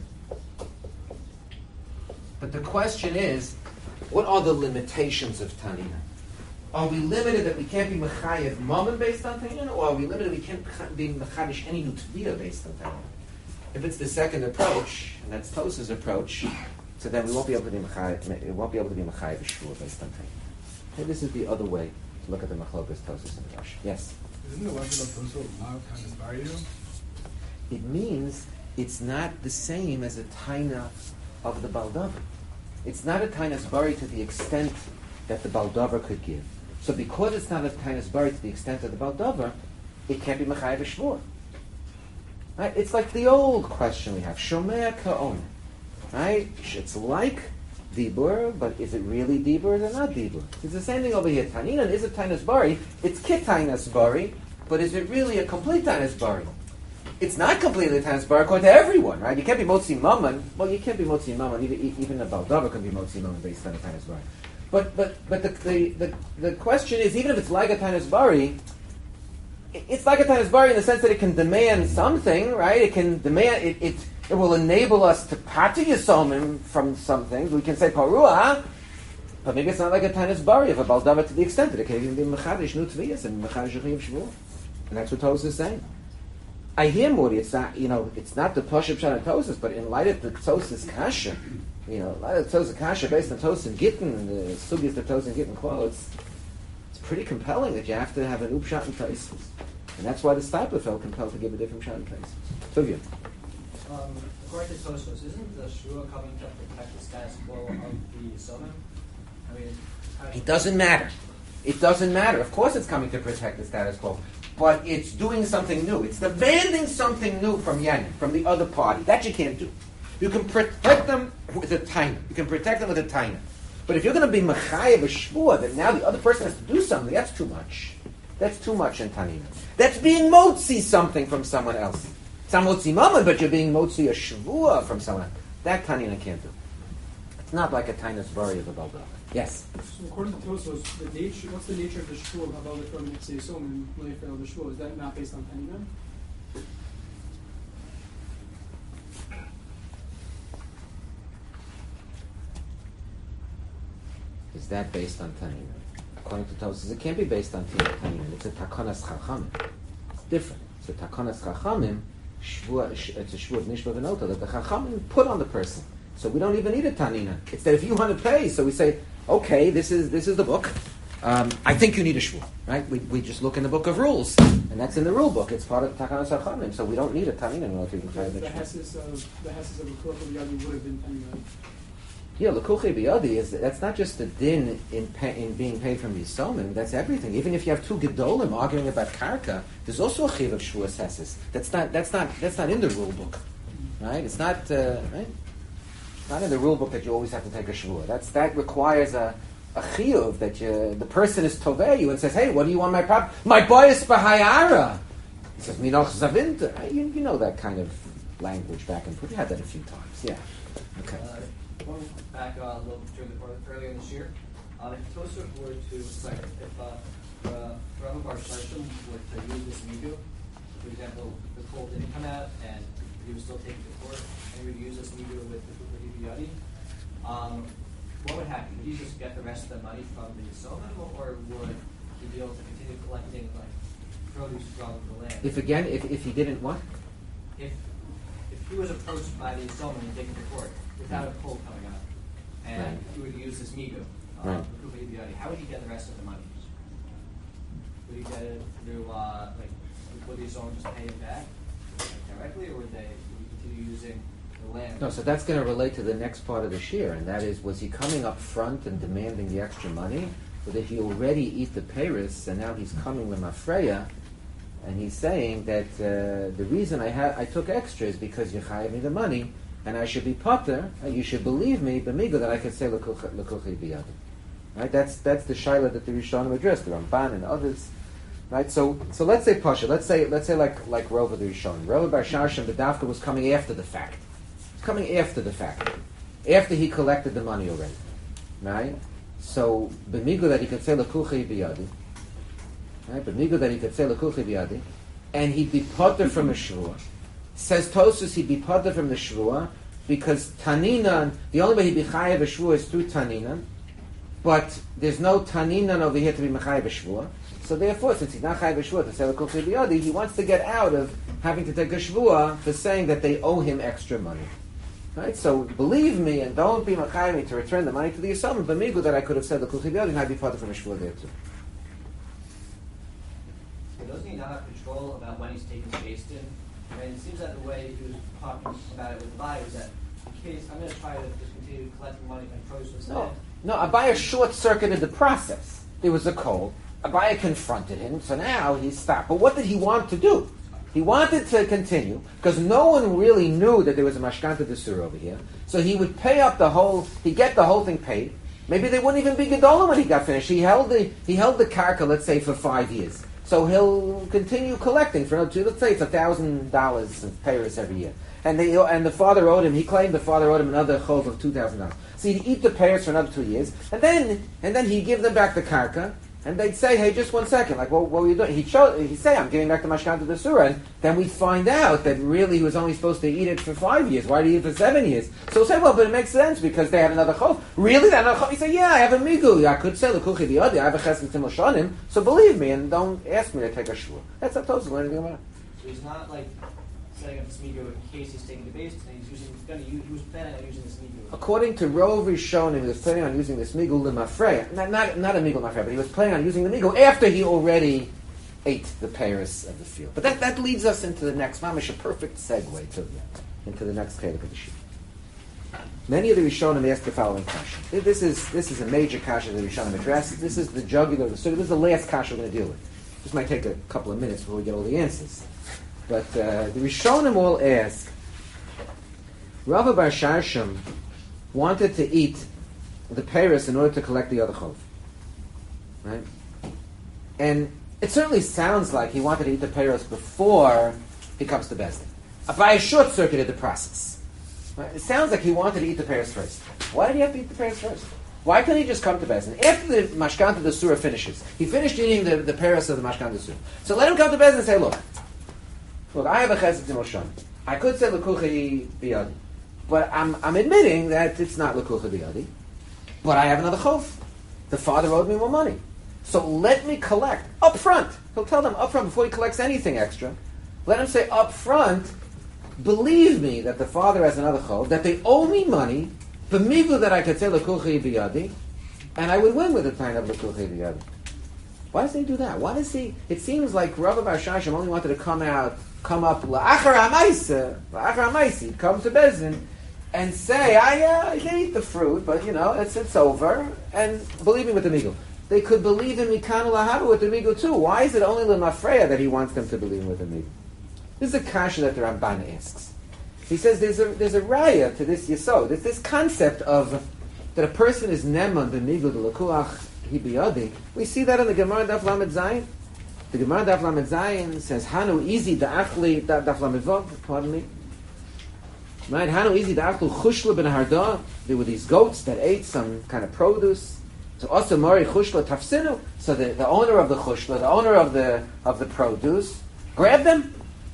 [SPEAKER 1] But the question is, what are the limitations of Taninan? Are we limited that we can't be Mechayev Mammon based on Taninan, or are we limited that we can't be Mechadish any Nutvida based on Taninan? If it's the second approach, and that's Tos's approach, so then we won't be able to be Mechayev, it won't be able to be Mechayev Shvua based on Taninan. Okay, this is the other way to look at the Machlokas Tosas and Rashi. Yes?
[SPEAKER 3] Isn't the lesson of Toso Lav Tainas Bari?
[SPEAKER 1] It means it's not the same as a Taina of the Baldavar. It's not a Tainas Bari to the extent that the Baldavar could give. So because it's not a Tainas Bari to the extent of the Baldavar, it can't be Mechayev Shvur. Right? It's like the old question we have, Shomea Ka'on. Right? It's like Dibur, but is it really Dibur or not Dibur? It's the same thing over here. Taninan is a Tainas Bari. It's Kit Tainas Bari, but is it really a complete Tainas Bari? It's not completely a Tainas Bari according to everyone, right? You can't be Motzi Mammon. Well, you can't be Motzi Mammon. Even, even a Baldavar can be Motzi Mammon based on a Tainas Bari. But but but the, the the the question is, even if it's like a Tainas Bari, it's like a Tainas Bari in the sense that it can demand something, right? It can demand it. it It will enable us to pati yisomim from some things. We can say parua, but maybe it's not like a Tainas Bari of a Baldavar to the extent that it can even be mechadish nutviyas and mechadish chayiv shvur, and that's what Tosas is saying. I hear Mori. It's not, you know, it's not the Pashup Shan Tosas, but in light of the Tosas Kasha, you know, in light of the Tosas Kasha based on Tosas and Gittin and the sugis that Tosas and Gittin quotes, it's pretty compelling that you have to have an upshat in Tosas, and that's why the Stipler felt compelled to give a different shot in Tosas. Tuvia.
[SPEAKER 2] Um, according to Tosfos, isn't the Shua coming to protect the status quo of the Sodom? I mean,
[SPEAKER 1] it doesn't matter. It doesn't matter. Of course, it's coming to protect the status quo, but it's doing something new. It's demanding something new from Yanin, from the other party. That you can't do. You can protect them with a taina. You can protect them with a taina. But if you're going to be mechayev a shvua, that now the other person has to do something, that's too much. That's too much in tanina. That's being motzi something from someone else. It's not motzi mammon, but you're being motzi a shvua from someone. That tanina can't do. It's not like a tainas bari of a balda. Yes.
[SPEAKER 4] So according to Tosos, the nature, what's the nature of the shvua of Habal from Mitzvah Yisom and Lefer of the shvua? Is that not based on tanina?
[SPEAKER 1] Is that based on tanina? According to Tosos, it can't be based on tanina. It's a takonas chachamim. It's different. It's a takonas chachamim. Shvua, it's a shvua of nishba v'nota that the chachamim put on the person. So we don't even need a tanina. It's that if you want to pay, so we say, okay, this is this is the book. Um, I think you need a shvua, right? We we just look in the book of rules, and that's in the rule book. It's part of the takanas chachamim, so we don't need a tanina in order to even pay the
[SPEAKER 4] The
[SPEAKER 1] shvua.
[SPEAKER 4] hesses of the hesses of the Kurach Yadi would have been tanina.
[SPEAKER 1] Yeah, l'kuchei biyadi is that's not just the din in pay, in being paid from Yisomim. That's everything. Even if you have two gedolim arguing about karka, there's also a chiv of shvua hesses. That's not that's not that's not in the rule book, right? It's not uh, right. It's not in the rule book that you always have to take a shvua. That's that requires a a chiyuv that you, the person is tovei you and says, hey, what do you want my property? My bias b'hayara. He says, minoch zavinta. You, you know that kind of language back and forth. You had that a few times. Yeah. Okay.
[SPEAKER 2] Uh, going back uh, a little during the earlier this year, uh, if Tosaf were to, sorry, if uh, uh, Rabbi Bar Shloshim were to use this migu, for example, the coal didn't come out and he was still taking to court, and he would use this migu with the Kupa Yadi, um, what would happen? Would he just get the rest of the money from the Yisomim, or would he be able to continue collecting like produce from the land?
[SPEAKER 1] If again, if, if he didn't what?
[SPEAKER 2] If if he was approached by the Yisomim and taken to court without a coal coming out, and
[SPEAKER 1] Right.
[SPEAKER 2] he would use this migu, uh,
[SPEAKER 1] Right.
[SPEAKER 2] Kupa Yadi, how would he get the rest of the money? Would he get it through uh, like would the Yisomim just pay him back like, directly, or would they would he continue using the land?
[SPEAKER 1] No, so that's going to relate to the next part of the shir, and that is, was he coming up front and demanding the extra money, or did he already eat the peiros and now he's coming with mafreya, and he's saying that uh, the reason I ha- I took extra is because you chayav me the money, and I should be potter, and you should believe me, b'migu, that I can say l'kuchei biyadi. Right? That's that's the shaila that the Rishonim addressed, the Ramban and others. Right? So so let's say pasha. Let's say let's say like like Rova the Rishonim. Rova bar Shashim, the dafka was coming after the fact. It's coming after the fact, after he collected the money already. right? So b'migu that he could say lekuchi biyadi, right? B'migu that he could say lekuchi biyadi, and he'd be potter from a shvua. Says Tosfos he'd be potter from the shvua because taninan. The only way he'd be chayav a shvua is through taninan, but there's no taninan over here to be mechayav a shvua. So therefore, since he's not chayav a shvua to say lekuchi biyadi, he wants to get out of having to take a shvua for saying that they owe him extra money. Right? So believe me and don't be machayim to return the money to the Yisrael, but migu that I could have said the kuchi biyadi and I'd be part from a shvua there too.
[SPEAKER 2] So doesn't he not have control about when he's taking space in? And it seems that the way he was talking about it with the buyer is that in case I'm going to try to just continue collecting money and produce instead.
[SPEAKER 1] No, no, Abaya short-circuited the process. There was a cold. Abaya confronted him, so now he stopped. But what did he want to do? He wanted to continue, because no one really knew that there was a mashkanta d'sura over here. So he would pay up the whole, he'd get the whole thing paid. Maybe they wouldn't even be gedolim when he got finished. He held the he held the karka, let's say, for five years. So he'll continue collecting for another two, let's say it's a thousand dollars of payers every year. And they and the father owed him, he claimed the father owed him another chov of two thousand dollars. So he'd eat the payers for another two years, and then and then he'd give them back the karka. And they'd say, hey, just one second, like, well, what were you doing? He'd, show, he'd say, I'm giving back the mashkanta d'sura, and then we'd find out that really he was only supposed to eat it for five years. Why did he eat it for seven years? So we'll say, well, but it makes sense because they have another chov. Really? That another chov? He said, yeah, I have a migu. I could say, l'kuchi biyadi, I have a chesed timel shanim, so believe me, and don't ask me to take a shvur. That's what Tosfos learning about.
[SPEAKER 2] So he's not, like, setting up this migu in case he's taking the base, and he's using, going to use, he was planning on using this migu.
[SPEAKER 1] According to Rov Rishonim, he was planning on using this migu lemafreya. Not, not, not a migu lemafreya, but he was planning on using the migu after he already ate the paris of the field. But that, that leads us into the next, mamish, a perfect segue to into the next chelik of the sheet. Many of the Rishonim asked the following kasha. This is this is a major kasha that the Rishonim addressed. This is the jugular of the story. This is the last kasha we're going to deal with. This might take a couple of minutes before we get all the answers. But uh, the Rishonim all ask, Rava bar Sharsham wanted to eat the paris in order to collect the other chov. Right? And it certainly sounds like he wanted to eat the paris before he comes to Bezdin. Abai short-circuited the process. Right? It sounds like he wanted to eat the paris first. Why did he have to eat the paris first? Why couldn't he just come to Bezdin? After the mashkanta d'sura finishes, he finished eating the, the paris of the mashkanta d'sura. So let him come to Bezdin and say, look, look, I have a chesed timel shanim. I could say l'kuchi biyadi. But I'm, I'm admitting that it's not l'kucha biyadi. But I have another chov. The father owed me more money. So let me collect up front. He'll tell them up front before he collects anything extra. Let him say up front, believe me that the father has another chov, that they owe me money, b'migu that I could say l'kucha biyadi, and I would win with the time of l'kucha biyadi. Why does he do that? Why does he? It seems like Rava bar Sharsham only wanted to come out, come up la'achar ha'maisa, la'achar ha'maisi, come to Bezdin, and say, I, uh, I can eat the fruit, but you know, it's it's over. And believe me with the migu. They could believe in Mikanu Lahaba with the migu too. Why is it only Lemafreya that he wants them to believe with the migu? This is a kasha that the Ramban asks. He says there's a there's a raya to this yesod. There's this concept of that a person is neman b'migu the l'kuach hibiyadi. We see that in the Gemara Daf Lamed Zayin. The Gemara Daf Lamed Zayin says Hanu easy da'achli Daf Lamed Vav. Pardon me. Right, Hanu easy da'achlu chushla ben harda. There were these goats that ate some kind of produce. So also mari chushla tafsinu. So the, the owner of the chushla, the owner of the of the produce, grabbed them.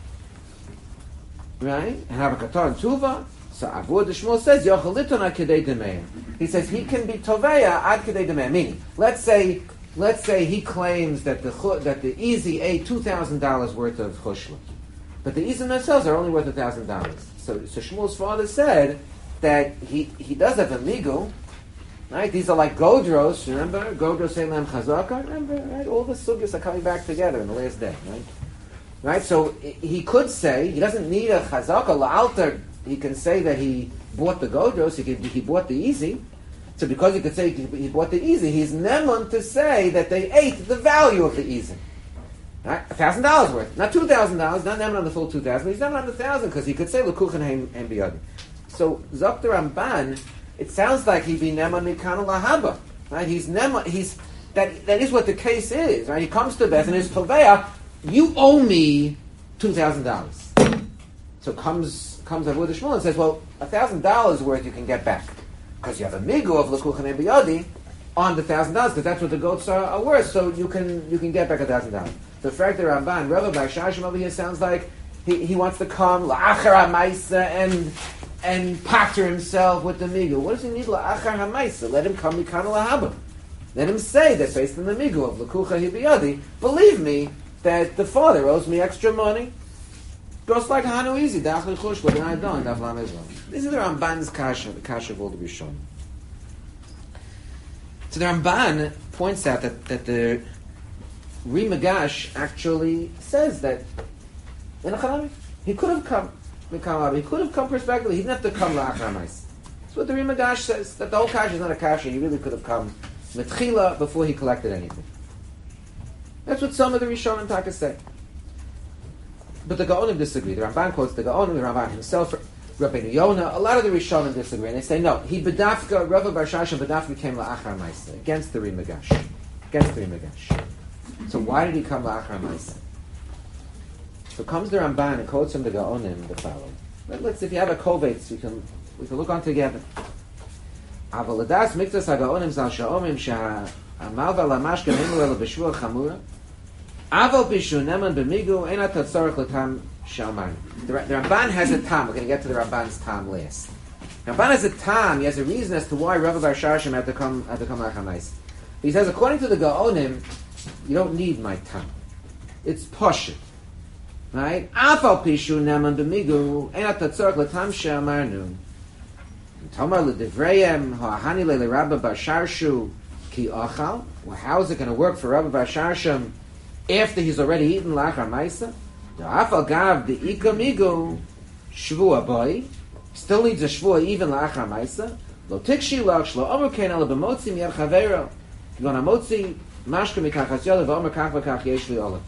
[SPEAKER 1] Right, and have a katar and tuva. So Avud Shmuel says yochaliton ad kedei demeya. He says he can be toveya ad kedei demeya. Meaning, let's say let's say he claims that the that the easy ate two thousand dollars worth of chushla, but the easy themselves are only worth a thousand dollars. So, so Shmuel's father said that he, he does have a migu, right? These are like godros, remember? Godros Elam Chazaka, remember? Right? All the sugyas are coming back together in the last day, right? Right? So he could say, he doesn't need a Chazaka, la'alter, he can say that he bought the godros, he, could, he bought the easy. So because he could say he bought the easy, he's neman to say that they ate the value of the easy. Right? A thousand dollars worth, not two thousand dollars. Not neman on the full two thousand. He's neman on the thousand because he could say l'kuchen and biyadi. So Zok the Ramban, it sounds like he be neman mikanu lahaba. Right? He's neman. He's that. That is what the case is. Right? He comes to Beth and his toveya. You owe me two thousand dollars. So comes comes Avud Shmuel and says, well, a thousand dollars worth you can get back. because you have a migu of lekuchen biyadi on the thousand dollars, because that's what the goats are, are worth. So you can you can get back a thousand dollars. The fact that Ramban, Rabbi Bar Shashim over here sounds like he, he wants to come la'achar ha'maisa and and patter himself with the migu. What does he need la'achar ha'maisa? Let him come mikana lahaba. Let him say that based on the migu of lekucha hibiyadi, believe me that the father owes me extra money. Goes like Hanu easy. Dachli chush, what I done? Daflam Israel. This is the Ramban's kasha, the kasha of all the Rishon. So the Ramban points out that, that the Rimagash actually says that in a Chanami, he could have come, he could have come prospectively. He didn't have to come la'achar ma'is. That's what the Rimagash says. That the whole kasha is not a kasha. He really could have come metchila before he collected anything. That's what some of the Rishonim Taka say. But the Gaonim disagree. The Ramban quotes the Gaonim, the Ramban himself, Rabbeinu Yonah. A lot of the Rishonim disagree, and they say no. He bedafka, Rava Bar Shashim bedafka came la'achar ma'isa against the Rimagash, against the Rimagash. So why did he come la'achar ma'isa? So comes the Ramban and quotes from the Gaonim the following. Let, let's, if you have a kovetz, we can we can look on together. Aval ladas miktas hagaonim zal sha'omim sha'amal v'lamashka nemu ela b'shua chamura. Aval bishu neman b'migu ena tatzorach l'tam shalman. The Ramban has a tam. We're going to get to the Ramban's tam last. The Ramban has a tam. He has a reason as to why Rava Bar Shashim had to come had to come la'achar ma'isa. He says, according to the Gaonim, you don't need my tam. It's poshut. Right? Aval bishu neman b'migu ena tatzorach l'tam shalman. Tomar l'divrayim ha'ahani le'Rabba Bar Sharshu ki achal. Well, how is it going to work for Rabba Bar Sharshim after he's already eaten la'achar ma'isa? The afal gav the ika migu shvua boy still needs a shvua even la'achar ma'isa. Lo tikshi lach shlo omer ken ala b'motzi miyad chavero k'gon ha'motzi mashka mikachas yolav v'omer kach v'kach yesh li olav.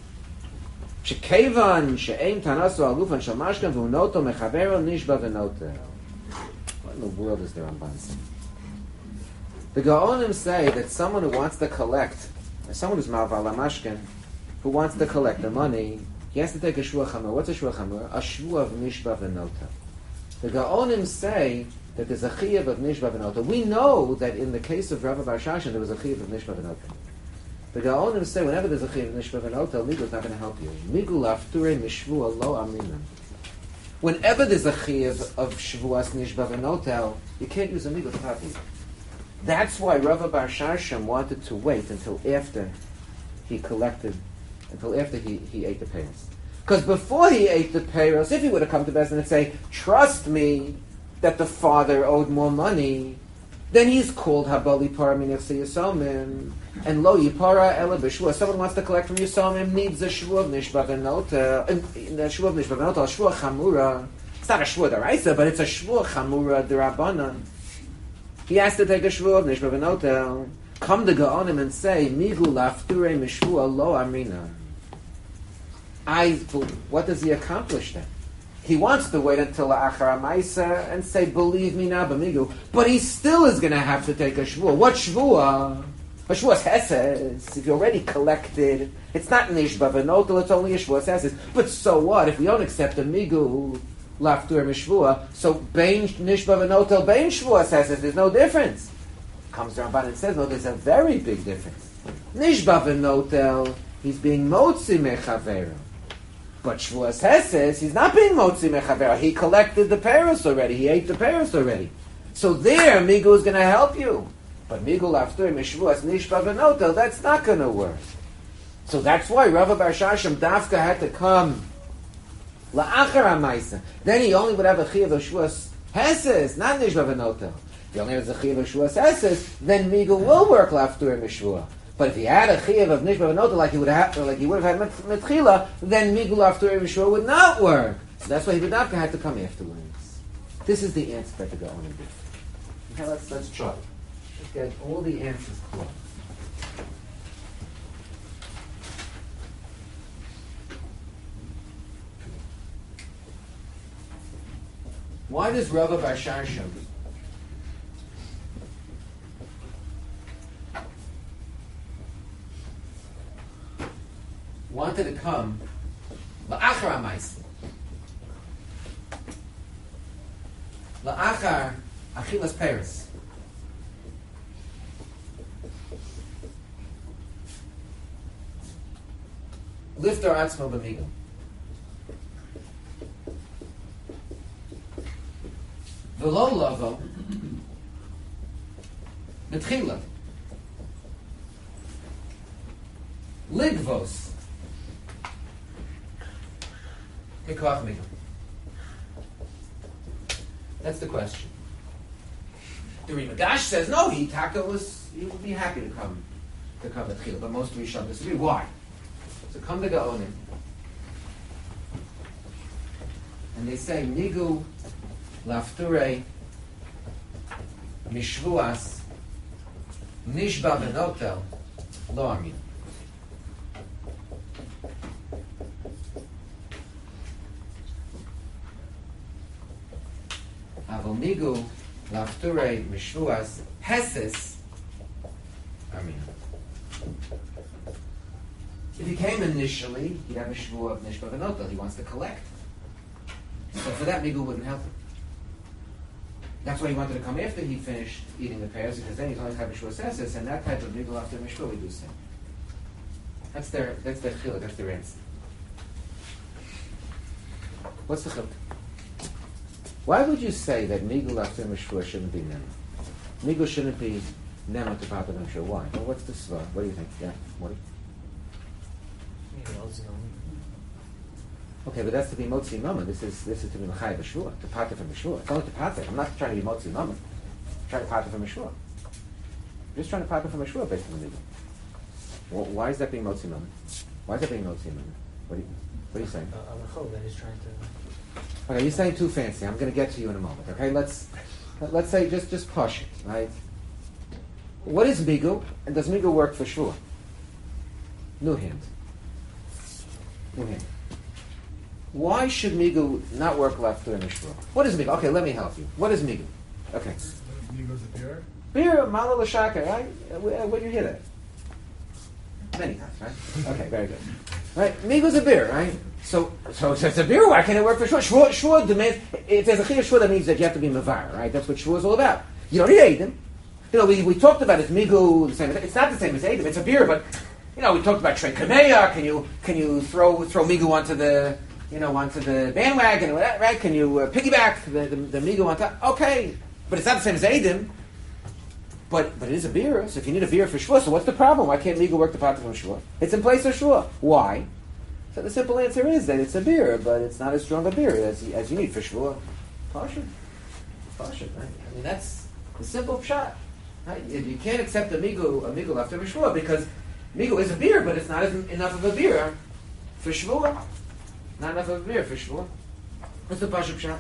[SPEAKER 1] Shekevan she'ein tanasu alufan shal mashkan v'unoto mechavero nishba v'noto. What in the world is the Ramban saying? The Gaonim say that someone who wants to collect, someone who's Malval Mashkin, who wants to collect the money, he has to take a Shua Chamur. What's a Shua Chamur? A Shua of Nishba V'nota. The Gaonim say that there's a Chiyav of Nishba V'nota. We know that in the case of Rava Bar Shashin, there was a Chiyav of Nishba V'nota. The Gaonim say whenever there's a Chiyav of Nishba V'nota, Migu is not going to help you. Migu lafture mishvua lo aminam. Whenever there's a Chiyav of Shvuas Nishba V'notel, you can't use a Migu to help you. That's why Rava Bar Shashim wanted to wait until after he collected, until after he, he ate the payros. Because before he ate the payros, if he would have come to Beis Din and say, trust me that the father owed more money, then he's called Habali Para Min Yachsi Yisomim, and Lo Yipara Ela B'Shua. Someone wants to collect from Yisomim, needs a Shua of Nishba V'nota, the Shua of Nishba V'nota, a Shua Chamura. It's not a Shua D'Oraisa, but it's a Shua Chamura D'Rabbanan. He has to take a shvua of Nishba V'notel. Come to Gaonim and say, Migu lafture mishvua lo amrina. I, what does he accomplish then? He wants to wait until la'achar ha'maisa and say, believe me now, b'migu. But he still is going to have to take a shvua. What shvua? A shvuas heses. If you already collected, it's not Nishba V'notel, it's only a shvuas heses. But so what? If we don't accept a migu, laftur mishvua, so bein nishba v'notel bein shvuas heses, there's no difference. Comes the Ramban and says, no, there's a very big difference. Nishba v'notel, he's being motzi mechavero. But shvuas heses, he's not being motzi mechavero. He collected the paris already. He ate the paris already. So there, migu is going to help you. But migu laftur mishvuas nishba v'notel, that's not going to work. So that's why Rava Bar Shashim Dafka had to come la'achar ha'maisa. Then he only would have a chiyuv of shvuas heses, not nishba v'notel. If he only has a chiyuv of shvuas heses, then migu will work laftur mishvua. But if he had a chiyuv of nishba v'notel like he would have, like he would have had metchila, then migu laftur mishvua would not work. So that's why he would not have to come afterwards. This is the answer that the Gaon did. Okay, let's let's try. Let's get all the answers clear. Why does Rava Bar Shashim wanted to come la'achar ha'maisa? La'achar Achilas Paris. Lifter Atzmo B'Migel. V'lo Lavo B'Tchila Ligvos Mikach Migel. That's the question. The Rimagash says no. He Taka was he would be happy to come to come at Chila, but most Rishon disagree. Why? So come to Gaonim, and they say Nigu Lafture Mishvuas Nishba Benotel Lo Amin. Avol Nigu Lafture Mishvuas Heses Amin. If he came initially, he'd have a shvuah of Nishba Benotel. He wants to collect. So for that, Migu wouldn't help him. That's why he wanted to come after he finished eating the pears, because then he's only have a shvuah seses, and that type of Migu after Mishvuah we do same. That's their that's their chiluk, that's their answer. What's the chiluk? Why would you say that Migu after Mishvuah shouldn't be Nema? Migu shouldn't be Nema to Papa Mishvuah. Why? Well, what's the svar? What do you think? Yeah, Morty? Okay, but that's to be Motzi Mama. This is this is to be Machai B'Shua, to Pata from B'Shua. It's only to Pata. I'm not trying to be Motzi Mama. I'm trying to Pata from B'Shua. I'm just trying to Pata from B'Shua based on the legal. Well, why is that being Motzi Mama? Why is that being Motzi Mama? What are you, what are you saying?
[SPEAKER 5] Uh, that he's trying to...
[SPEAKER 1] Okay, you're saying too fancy. I'm going to get to you in a moment. Okay, let's let's say just just push it, right? What is Migu, and does Migu work for Shua? New hand. New hand. Why should Migu not work left in Mishra? What is Migu? Okay, let me help you. What is Migu? Okay.
[SPEAKER 3] Migu's a beer?
[SPEAKER 1] Beer, Mala Lashaka, right? Where did you hear that? Many times, right? Okay, very good. Right? Migu's a beer, right? So, so it's a beer. Why can't it work for Shua? Shua, Shua demands, if there's a Chiyah Shua, that means that you have to be Mavar, right? That's what Shua is all about. You don't need Eidim. You know, we, we talked about it, Migu, the same, it's not the same as Eidim, it's a beer, but, you know, we talked about Trey Kameya, can you, can you throw, throw Migu onto the, you know, onto the bandwagon, right? Can you uh, piggyback the, the, the Migu on top? Okay, but it's not the same as Eidim. But but it is a beer, so if you need a beer for Shua, so what's the problem? Why can't Migu work the pot from Shua? It's in place of Shua. Why? So the simple answer is that it's a beer, but it's not as strong a beer as, as you need for Shua. Pasha. Pasha, right? I mean, that's the simple shot. Right? You can't accept a Migu, a Migu after a Shua, because Migu is a beer, but it's not as, enough of a beer for Shua. Not enough of a beer for Shua. What's the Pasha Pshat?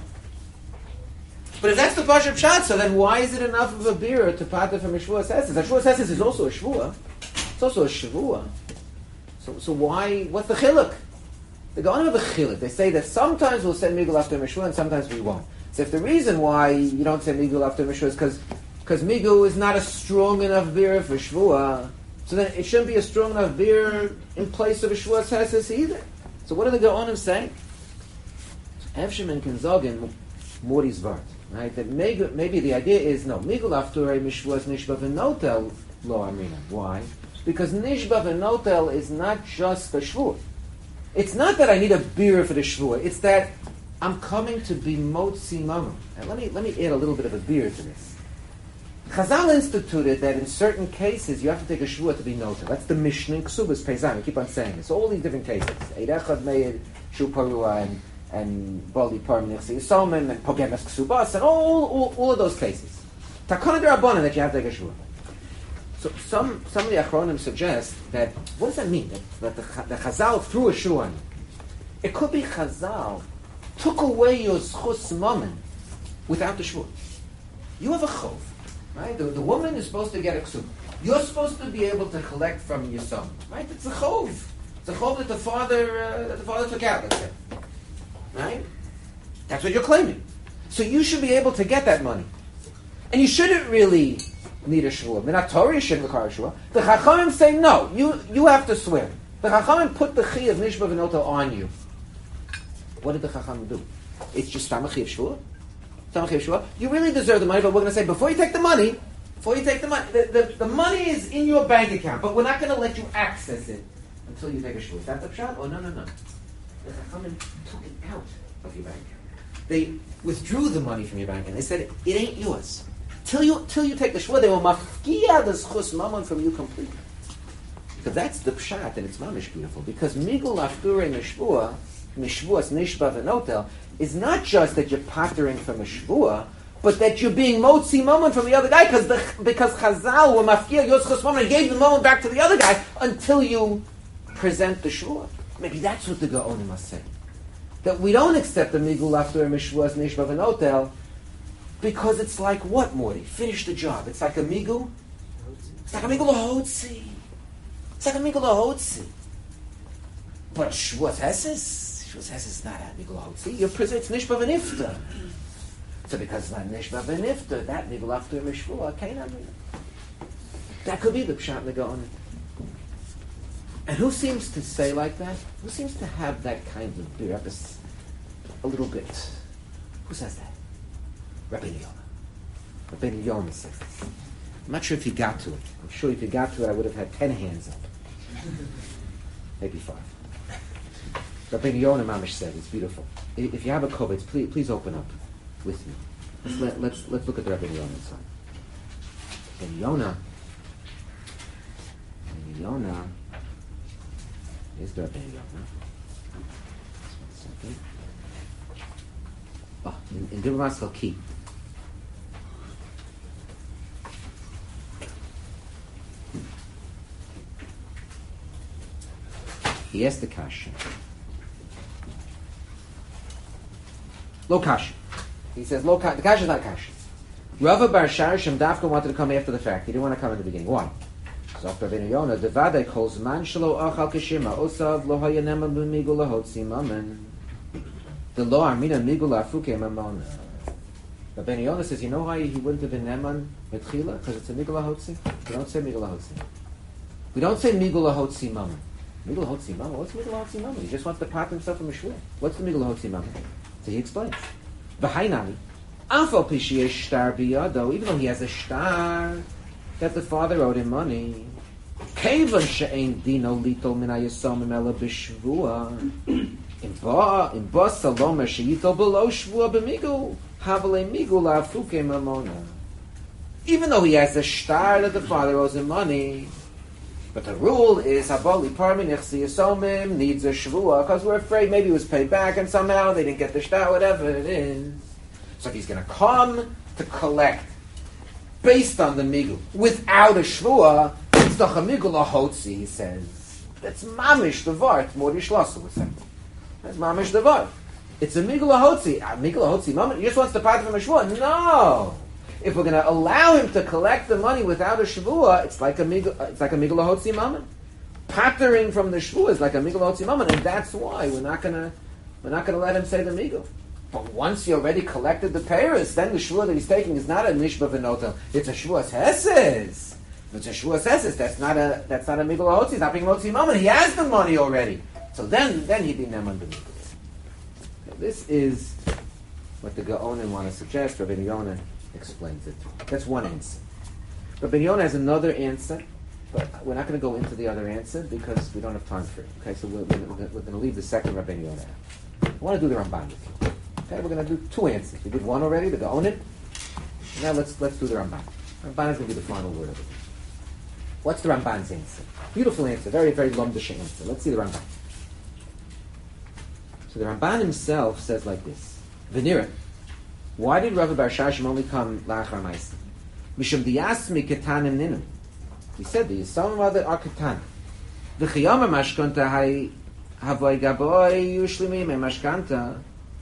[SPEAKER 1] But if that's the Pasha Pshat, so then why is it enough of a beer to pata from a Shvuah Seses? A Shvuah Seses is also a Shvuah. It's also a Shvuah. So, so why, what's the chiluk? The Gaonim have a chiluk. They say that sometimes we'll send Migul after Mishua and sometimes we won't. So if the reason why you don't send Migul after Mishua is because because Migul is not a strong enough beer for Shvuah, so then it shouldn't be a strong enough beer in place of a Shvuah Seses either. So what are the Gaonim saying? Evshim and Kinzogin, Mori's Vart. Right? That maybe, maybe the idea is no. Migul after a mishvas nishba v'notel lo amina. Why? Because nishba v'notel is not just a shvuah. It's not that I need a beer for the shvuah. It's that I'm coming to be motzi mama. And let me let me add a little bit of a beer to this. Chazal instituted that in certain cases you have to take a shvuah to be notel. That's the Mishnah in Ksubas Peizan. We keep on saying this. All these different cases. Eid echad meir shu parua and and Bali Parm Nechsi Yisomim, and Pogemes Ksubas, and all, all, all of those cases. Takana D'Rabbanan that you have to take a shvuah. So some, some of the Achronim suggest that, what does that mean? That, that the, the Chazal threw a shvuah on you. It could be Chazal took away your Zchus Mammon without the shvuah. You have a chov, right? The, the woman is supposed to get a ksub. You're supposed to be able to collect from your son, right? It's a chov. It's a chov that the father, uh, that the father took out, let's say. Right? That's what you're claiming. So you should be able to get that money. And you shouldn't really need a shvuah. The Torah shouldn't require a shvuah. The Chachamim say, no, you, you have to swear. The Chachamim put the chi of Nishba V'Notel on you. What did the Chachamim do? It's just tam a chi of shvuah. you really deserve the money, but we're going to say, before you take the money, before you take the money, the, the, the money is in your bank account, but we're not going to let you access it until you take a shul. Is that the pshat? Oh, no, no, no. The Chachamim took it out of your bank account. They withdrew the money from your bank account. They said, it ain't yours. Till you till you take the shvua, they will mafkia the schus mammon from you completely. Because that's the pshat, and it's mamish beautiful. Because migul afkure mishvua, mishvuas nishba v'notel, is not just that you're pattering from a shvua, but that you're being motzi mammon from the other guy, because the because Chazal were mafkia your schus mammon and gave the mammon back to the other guy until you present the shvua. Maybe that's what the Gaonim must say. That we don't accept the migul afkure mishvuas nishba v'notel, because it's like what, Morty? Finish the job. It's like a migul. It's like a migul lahotzi. It's like a migul lahotzi. But shvuas heses, shvuas heses is not a migul lahotzi. You're present. It's nishba v'nifta. So because it's not nishba v'nifta, that migul after mishvua can't have it. That could be the pshat in the Gaonim. And who seems to say like that? Who seems to have that kind of beer? A little bit. Who says that? Rabbi Yonah. Rabbi Yonah says this. I'm not sure if he got to it. I'm sure if he got to it, I would have had ten hands up. Maybe five. Rabbi Yonah Mamish said, it's beautiful. If you have a kovetz, please, please open up with me. Let's, let, let's, let's look at the Rabbi Yonah side. Rabbi Yonah. Rabbi Yonah. Here's the Rabbi Yonah. Just one second. Oh, in, in Dibur Maskal Ki. He asked the kasha. Lo kasha. He says, Lo kasha. The kasha is not kasha. Rava Bar Shar Shem Dafka wanted to come after the fact. He didn't want to come at the beginning. Why? So after Rabbeinu Yonah, Devadei calls man shelo achal kishima osav lo hayanema b'migul lahotzi mamen. The law armina migul afuke mamona. Rabbeinu Yonah says, you know why he wouldn't have been neman mitchila? Because it's a migul lahotzi. We don't say migul lahotzi. We don't say migul lahotzi mamen. Migul lahotzi mamen. What's migul lahotzi mamen? He just wants to pat himself from a shul. What's the migul lahotzi mamen? So he explains. V'hainami. Afal pishiyesh shtar biyado. Even though he has a shtar that the father owed him money. Kevan she'ein dino litol min hayasomim ela b'shvua. In ba in ba salomer she'yitol below shvua b'migul havale migul afuke mamona. Even though he has a shtar that the father owes him money, but the rule is habali parmi nechsi yasomim needs a shvua because we're afraid maybe it was paid back and somehow they didn't get the shtar, whatever it is. So if he's going to come to collect based on the migul without a shvua, it's the chamigul lahotzi. He says that's mamish devar. It's more dishlasu would say. That's mamish devar. It's a migul lahotzi. A migul lahotzi. Mamish. He just wants to part from a shvua. No. If we're going to allow him to collect the money without a shvua, it's like a migul. It's like a migul lahotzi mammon. Pattering from the shvua is like a migul lahotzi mammon, and that's why we're not going to we're not going to let him say the migul. But once you already collected the payers, then the shvua that he's taking is not a nishba v'notel. It's a shvuas heses. If it's a shvuas heses, that's not a that's not a migul lahotzi. He's not being motzi mammon. He has the money already. So then then he'd be neman b'migul. This is what the Gaonim want to suggest. Rabbi Yonah explains it. That's one answer. Rabbi Yonah has another answer, but we're not going to go into the other answer because we don't have time for it. Okay, so we're, we're, we're going to leave the second Rabbi Yonah out. I want to do the Ramban with you. Okay, we're going to do two answers. We did one already, the Gaonim. Now let's let's do the Ramban. Ramban is going to be the final word of it. What's the Ramban's answer? Beautiful answer, very very lumdish answer. Let's see the Ramban. So the Ramban himself says like this: Venira, why did Rav Bar Shashim only come la'achar ma'aser? Mishum diyasmi ketanim ninu. He said the Yisomim are ketan. V'chiyama mashkanta hay havoy gaboy yushlimim mashkanta.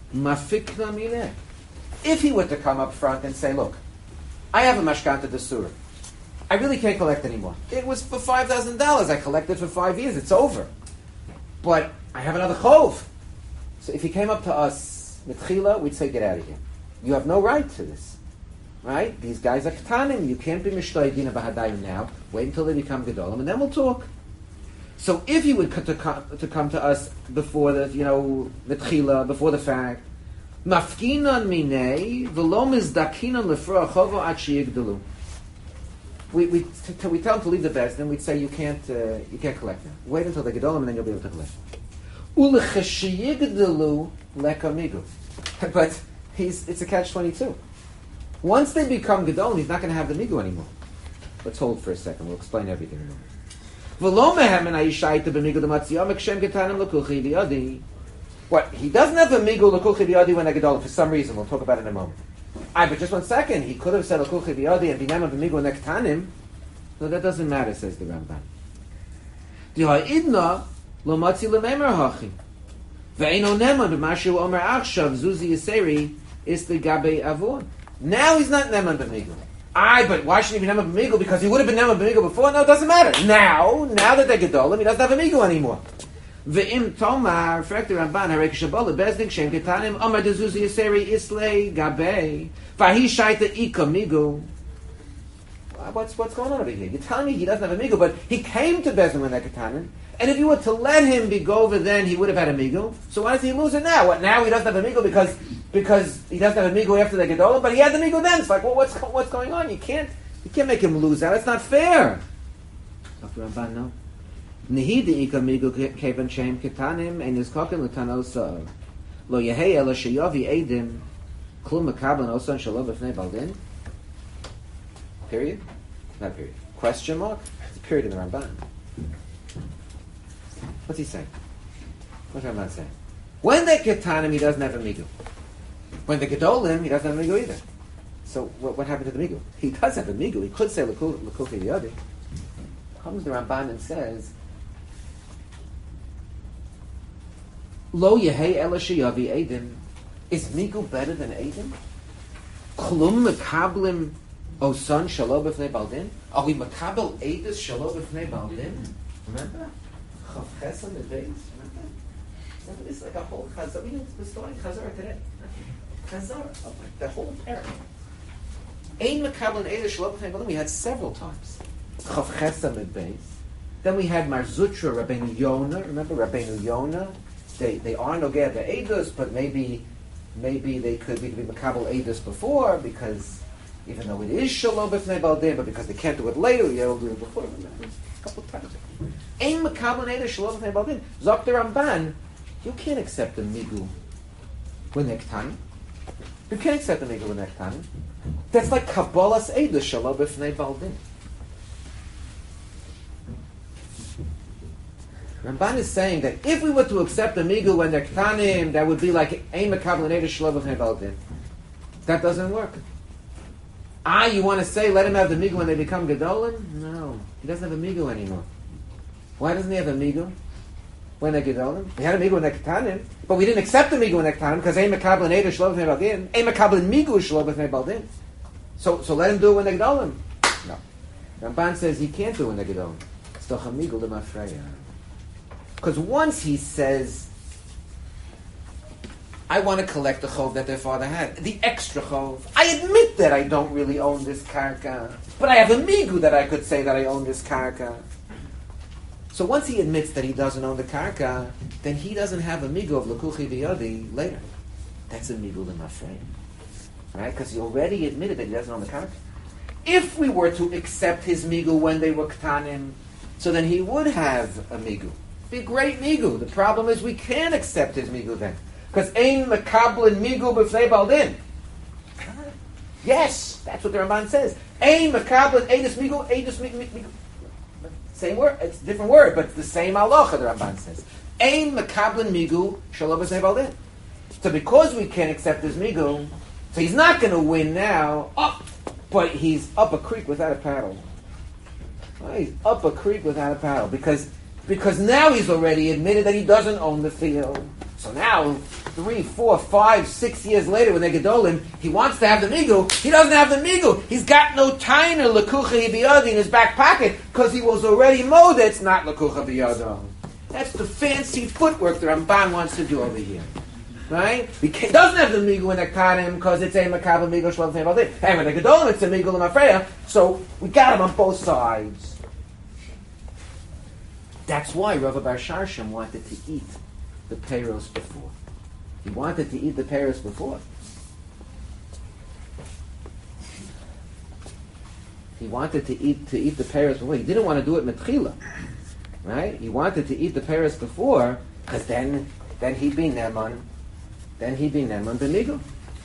[SPEAKER 1] If he were to come up front and say, look, I have a mashkanta d'sura. I really can't collect anymore. It was for five thousand dollars. I collected for five years. It's over. But I have another chov. So if he came up to us, mitchila, we'd say, get out of here. You have no right to this. Right? These guys are ketanim. You can't be mishtoydina b'hadayim now. Wait until they become gedolim, and then we'll talk. So if he would to come, to come to us before the, you know, the tchila, before the fact, Mafkinan minei v'lo mizdakinan lefra chovo ad sheyigdalu. We we t- we tell them to leave the best, then we'd say you can't uh, you can't collect them. Wait until they get old and then you'll be able to collect. Ulecheshiyigdalu lekamigu. But he's it's a catch twenty-two. Once they become gedolim, he's not going to have the migu anymore. Let's hold for a second. We'll explain everything. What? He doesn't have a migu l'kulchi biyadi when they're gedolim for some reason. We'll talk about it in a moment. Ah, but just one second. He could have said l'kulchi biyadi and binam b'migu when they're ketanim. So that doesn't matter, says the Ramban. D'ha'idna lo matzi l'memer hachi. Ve'eno neman b'mashu omer achshav zuzi yiseri is the gabe avon. Now he's not neman b'migu. Aye, but why shouldn't he be neman b'migu? Because he would have been neman b'migu before. No, it doesn't matter. Now, now that they're gedolim, he doesn't have a migu anymore. Ve'im tomar frek the Ramban harei k'shabol lebezdin shem ketanim omer de zuzi yiseri islei gabe v'hi shaita ika migu. What's what's going on over here? You're telling me he doesn't have a migu, but he came to Bezdin when they're ketanim. And if you were to let him be gova, then he would have had a migu. So why does he lose it now? What, now he doesn't have a migu because because he doesn't have a migu after the gedolah, but he had the migu then. It's like, well, what's what's going on? You can't you can't make him lose that. It's not fair. Doctor Ramban, no. Nehidi ika migu kevan shem ketanim and his koken l'tanosa lo yehei ela sheyavi edim klum mekablan osan shalom b'fnei baldin. Period. Not period. Question mark. It's a period in the Ramban. What's he saying? What's Ramban saying? When they ketanim, he doesn't have a migu. When they gedolim, he doesn't have a migu either. So what, what happened to the migu? He does have a migu. He could say l'kufi yadi. Comes the Ramban and says, Lo yehei ela sheyavi edim. Is migu better than edim? Klum mekablim osan shalo b'fnei baldin. Are we mekabel edus shalo b'fnei baldin? Remember? Chav chesed the base. Remember? Remember this is like a whole chazar. We know the story chazar today. Chazar, oh, the whole paragraph. Ein mekabel edus shalo b'fnei baldin. We had several times. Chav chesed the base. Then we had Mar Zutra, Rabbeinu Yonah. Remember Rabbeinu Yonah? They they are nogeh the edus, but maybe maybe they could be be mekabel edus before because. Even though it is shalom b'fnei baldin, but because they can't do it later, you will do it before. A couple of times. Ein mekabel edus shalom b'fnei baldin. Zok the Ramban, you can't accept the migu when they're ketanim. You can't accept the migu when they're ketanim. That's like kabbalas edus shalom b'fnei baldin. Ramban is saying that if we were to accept the migu when they're ketanim, that would be like ein mekabel edus shalom b'fnei baldin. That doesn't work. Ah, you want to say let him have the migu when they become gedolim? No, he doesn't have a migu anymore. Why doesn't he have a migu when they're gedolim? He had a migu when they're ketanim, but we didn't accept the migu when they're ketanim because ein mekabel edus shlo b'fnei baldin, ein mekabel migu shlo b'fnei baldin. So, so let him do it when they're gedolim. No, Ramban says he can't do it when they're gedolim. It's doch a migu l'mafreya. Because once he says, I want to collect the chov that their father had. The extra chov. I admit that I don't really own this karka. But I have a migu that I could say that I own this karka. So once he admits that he doesn't own the karka, then he doesn't have a migu of l'kuchi v'yadi later. That's a migu l'mafrei. Right? Because he already admitted that he doesn't own the karka. If we were to accept his migu when they were ketanim, so then he would have a migu. Be a great migu. The problem is we can't accept his migu then. Because ein mekablin migu b'fnei baldin. Yes, that's what the Ramban says. Ein mekablin edus migu, edus migu. Same word, it's a different word, but it's the same halacha, the Ramban says. Ein mekablin migu shalom b'fnei baldin. So because we can't accept his migu, so he's not going to win now, up, but he's up a creek without a paddle. Well, he's up a creek without a paddle, because because now he's already admitted that he doesn't own the field. So now, three, four, five, six years later, when they gedolim, he wants to have the migu. He doesn't have the migu. He's got no tainer lekucha biyadi in his back pocket because he was already mowed. It's not lekucha biyadi. That's the fancy footwork that Ramban wants to do over here, right? He doesn't have the migu in the kanim because it's a makabel migu shalom b'fnei baldin. And when they gedolim, it's a migu l'mafreya. So we got him on both sides. That's why Rav Bar Sharshem wanted to eat the peiros before. He wanted to eat the pears before. He wanted to eat to eat the pears before. He didn't want to do it mitchila, right? He wanted to eat the pears before, because then then he'd be neman, then he'd be neman b'migul.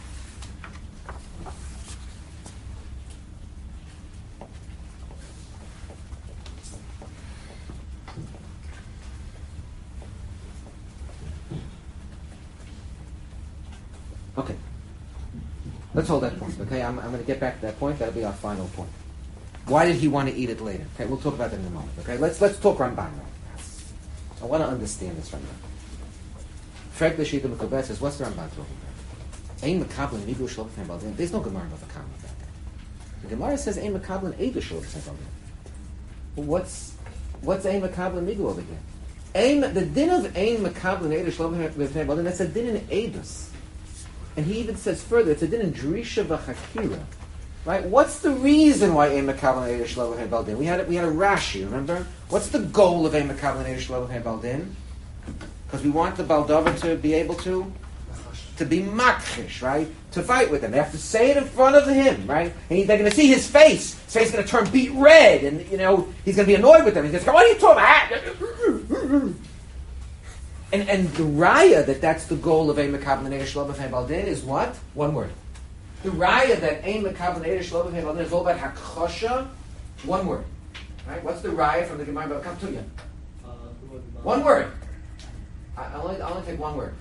[SPEAKER 1] Okay. Let's hold that point, okay? I'm, I'm going to get back to that point. That'll be our final point. Why did he want to eat it later? Okay, we'll talk about that in a moment, okay? Let's let's talk Ramban now. I want to understand this Ramban. Frag the Shita Mekubet says, what's the Ramban talking about? Ein Mekablan Migu Shlo B'fnei Baldin. There's no Gemara about the comment about that. The Gemara says Ein Mekablan Eidu Shlo B'fnei Baldin. Well, what's what's Ein Mekablan Migu over here? Ein, the din of Ein Mekablan Eidu Shlo B'fnei Baldin, that's a din in Eidus. And he even says further, it's a din in Drisha v'Chakira. Right? What's the reason why Ein Mekablan Eidu Shlo B'fnei Baldin? We had a, we had a Rashi, remember? What's the goal of Ein Mekablan Eidu Shlo B'fnei Baldin? Because we want the Baldover to be able to to be makrish, right? To fight with them. They have to say it in front of him, right? And he, they're going to see his face. So he's going to turn beet red. And, you know, he's going to be annoyed with them. He's going to go, what are you talking about? And, and the raya that that's the goal of Ein Mekablan Eidu Shlo B'fnei Baldin is what? One word. The raya that Ein Mekablan Eidu Shlo B'fnei Baldin is all about hakosha. One word. Right? What's the raya from the Gemara? Come to you.
[SPEAKER 2] Uh,
[SPEAKER 1] One word. I I only, I only take one word.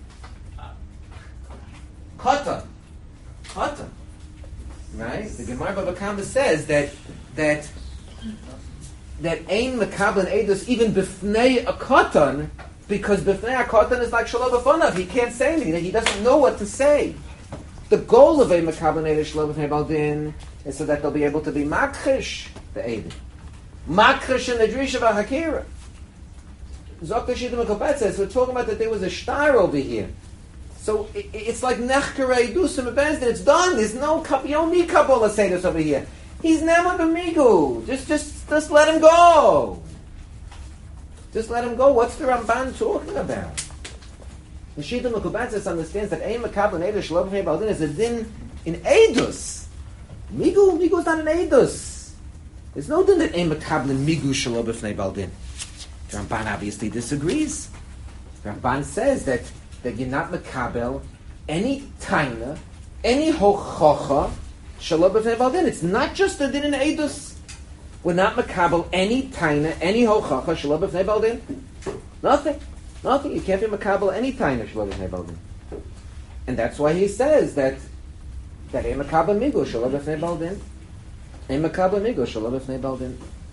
[SPEAKER 1] Katan. Katan. Right? The Gemara Baba Kama says that that that Ein Mekablan Eidus even b'fnei a katan, because b'fnei a katan is like Shalom B'fanav. He can't say anything. He doesn't know what to say. The goal of Ein Mekablan Eidus Shalom B'fnei Baldin is so that they'll be able to be makrish the Eidus. Makrish in the Drisha v'Hakira. Zok Shita Mekubet says, we're talking about that there was a shtar over here. So it, it's like Nechkarei Dusim Bezdin. It's done. There's no, you don't need Kabbalah say this over here. He's never b'migu. Just, just, just let him go. Just let him go. What's the Ramban talking about? The Shita Mekubet says understands that Ein Mekablan Eidu Shlo B'fnei Baldin is a din in Eidus. Migu, migu is not an Eidus. There's no din that Ein Mekablan Migu Shlo B'fnei Baldin. Ramban obviously disagrees. Ramban says that, that you're not mekabel any taina, any hochacha, shalom b'fnei baldin. It's not just the din in Eidus. We're not mekabel any taina, any hochacha, shalom b'fnei baldin. Nothing. Nothing. You can't be mekabel any taina, shalom b'fnei baldin. And that's why he says that that ein mekabel migu, shalom b'fnei baldin. Ein mekabel migu, shalom b'fnei baldin.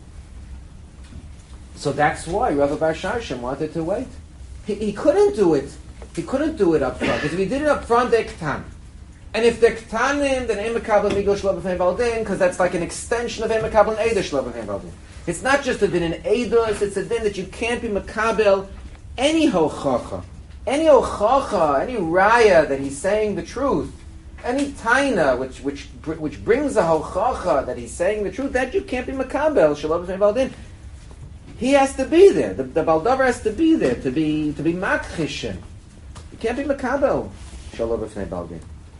[SPEAKER 1] So that's why Rav Bar Sharshem wanted to wait. He, he couldn't do it. He couldn't do it up front. Because if he did it up front, they're ktan. And if they're ktanim, then Ein Mekablan Migu Shlo B'fnei Baldin, because that's like an extension of Ein Mekablan Eidu Shlo B'fnei Baldin. It's not just a din in Eidus, it's a din that you can't be mekabel any hochacha, any hochacha, any raya that he's saying the truth, any taina which which which brings a hochacha that he's saying the truth, that you can't be mekabel Shlo B'fnei Baldin. He has to be there. The, the Baldavar has to be there to be to be makrishin. You can't be makabel. Shalom b'fnei baldin.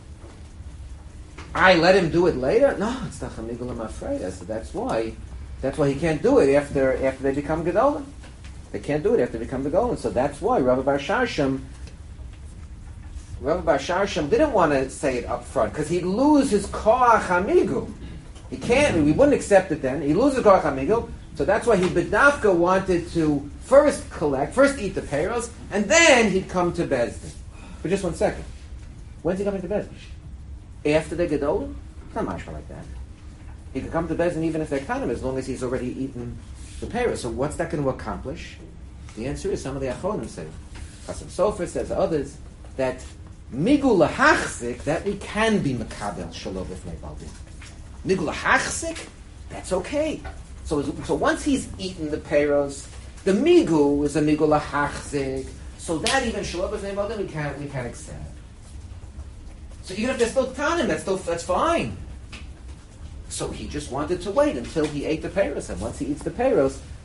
[SPEAKER 1] I let him do it later. No, it's not chamigul l'mafreya. So that's why. That's why he can't do it after after they become gedolim. They can't do it after they become gedolim. So that's why Rav Bar Sharshem. Rav Bar Sharshem didn't want to say it up front because he'd lose his koach hamigu. He can't. We wouldn't accept it then. He loses koach hamigu. So that's why he B'dafka wanted to first collect, first eat the payros, and then he'd come to Bezdin. For just one second. When's he coming to Bezdin? After they get older? It's not mashma like that. He could come to Bezdin even if they're kanim, as long as he's already eaten the payros. So what's that going to accomplish? The answer is, some of the Achronim say, Chasam Sofer says, others, that migu lahachzik, that we can be mekabel shalom b'fnei baldin. Migu lahachzik, that's okay. So, so once he's eaten the payros, the migu is a migu lahachzik. So that even shalom b'fnei baldin we can't we can't accept. So even if they're still tanim, that's still that's fine. So he just wanted to wait until he ate the payros, and once he eats the payros,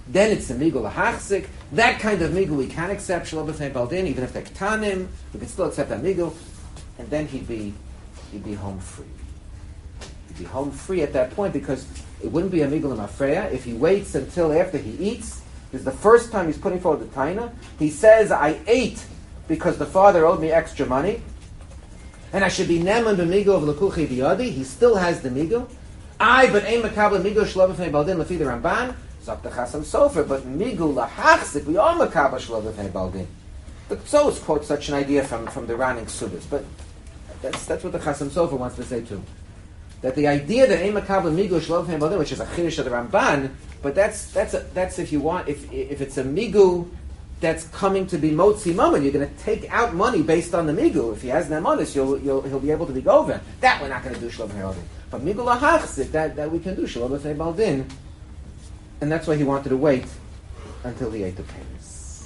[SPEAKER 1] then it's a migul lahachzik. That kind of migul we can accept shalom b'fnei baldin, even if they're ktanim, we can still accept that migul, and then he'd be he'd be home free. He'd be home free at that point because it wouldn't be a migul mafreya if he waits until after he eats. This is the first time he's putting forward the taina. He says, "I ate because the father owed me extra money, and I should be neman b'migul of lekuchi biyadi." He still has the migul. I but ein makabel migul shalom b'fnei baldin lefi the Ramban. Zok the Chasam Sofer, but migul lahachzik we all makabel shalom b'fnei baldin. The Tzos quotes such an idea from, from the Ran and Ksubis, but that's that's what the Chasam Sofer wants to say too. That the idea that ein makabel migul shalom b'fnei baldin, which is a chiddush of the Ramban, but that's that's a, that's if you want if if it's a migul that's coming to be motzi mammon, you're going to take out money based on the migul. If he has nemonis, you'll you'll he'll be able to be goven. That we're not going to do shalom b'fnei baldin. But migul lahachzik, that that we can do shalom b'fnei baldin, and that's why he wanted to wait until he ate the penis.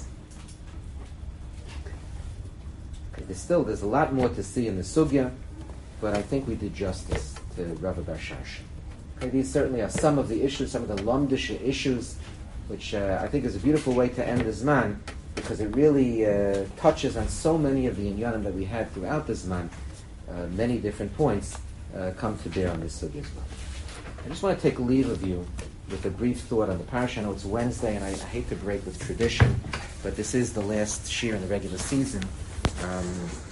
[SPEAKER 1] Okay, there's still there's a lot more to see in the sugya, but I think we did justice to Rava Bar Sharsha. Okay, these certainly are some of the issues, some of the lumdish issues, which uh, I think is a beautiful way to end the Zman, because it really uh, touches on so many of the inyanim that we had throughout the Zman. Uh, many different points uh, come to bear on this sugya as well. I just want to take leave of you with a brief thought on the parasha. I know it's Wednesday, and I, I hate to break with tradition, but this is the last shir in the regular season. Um,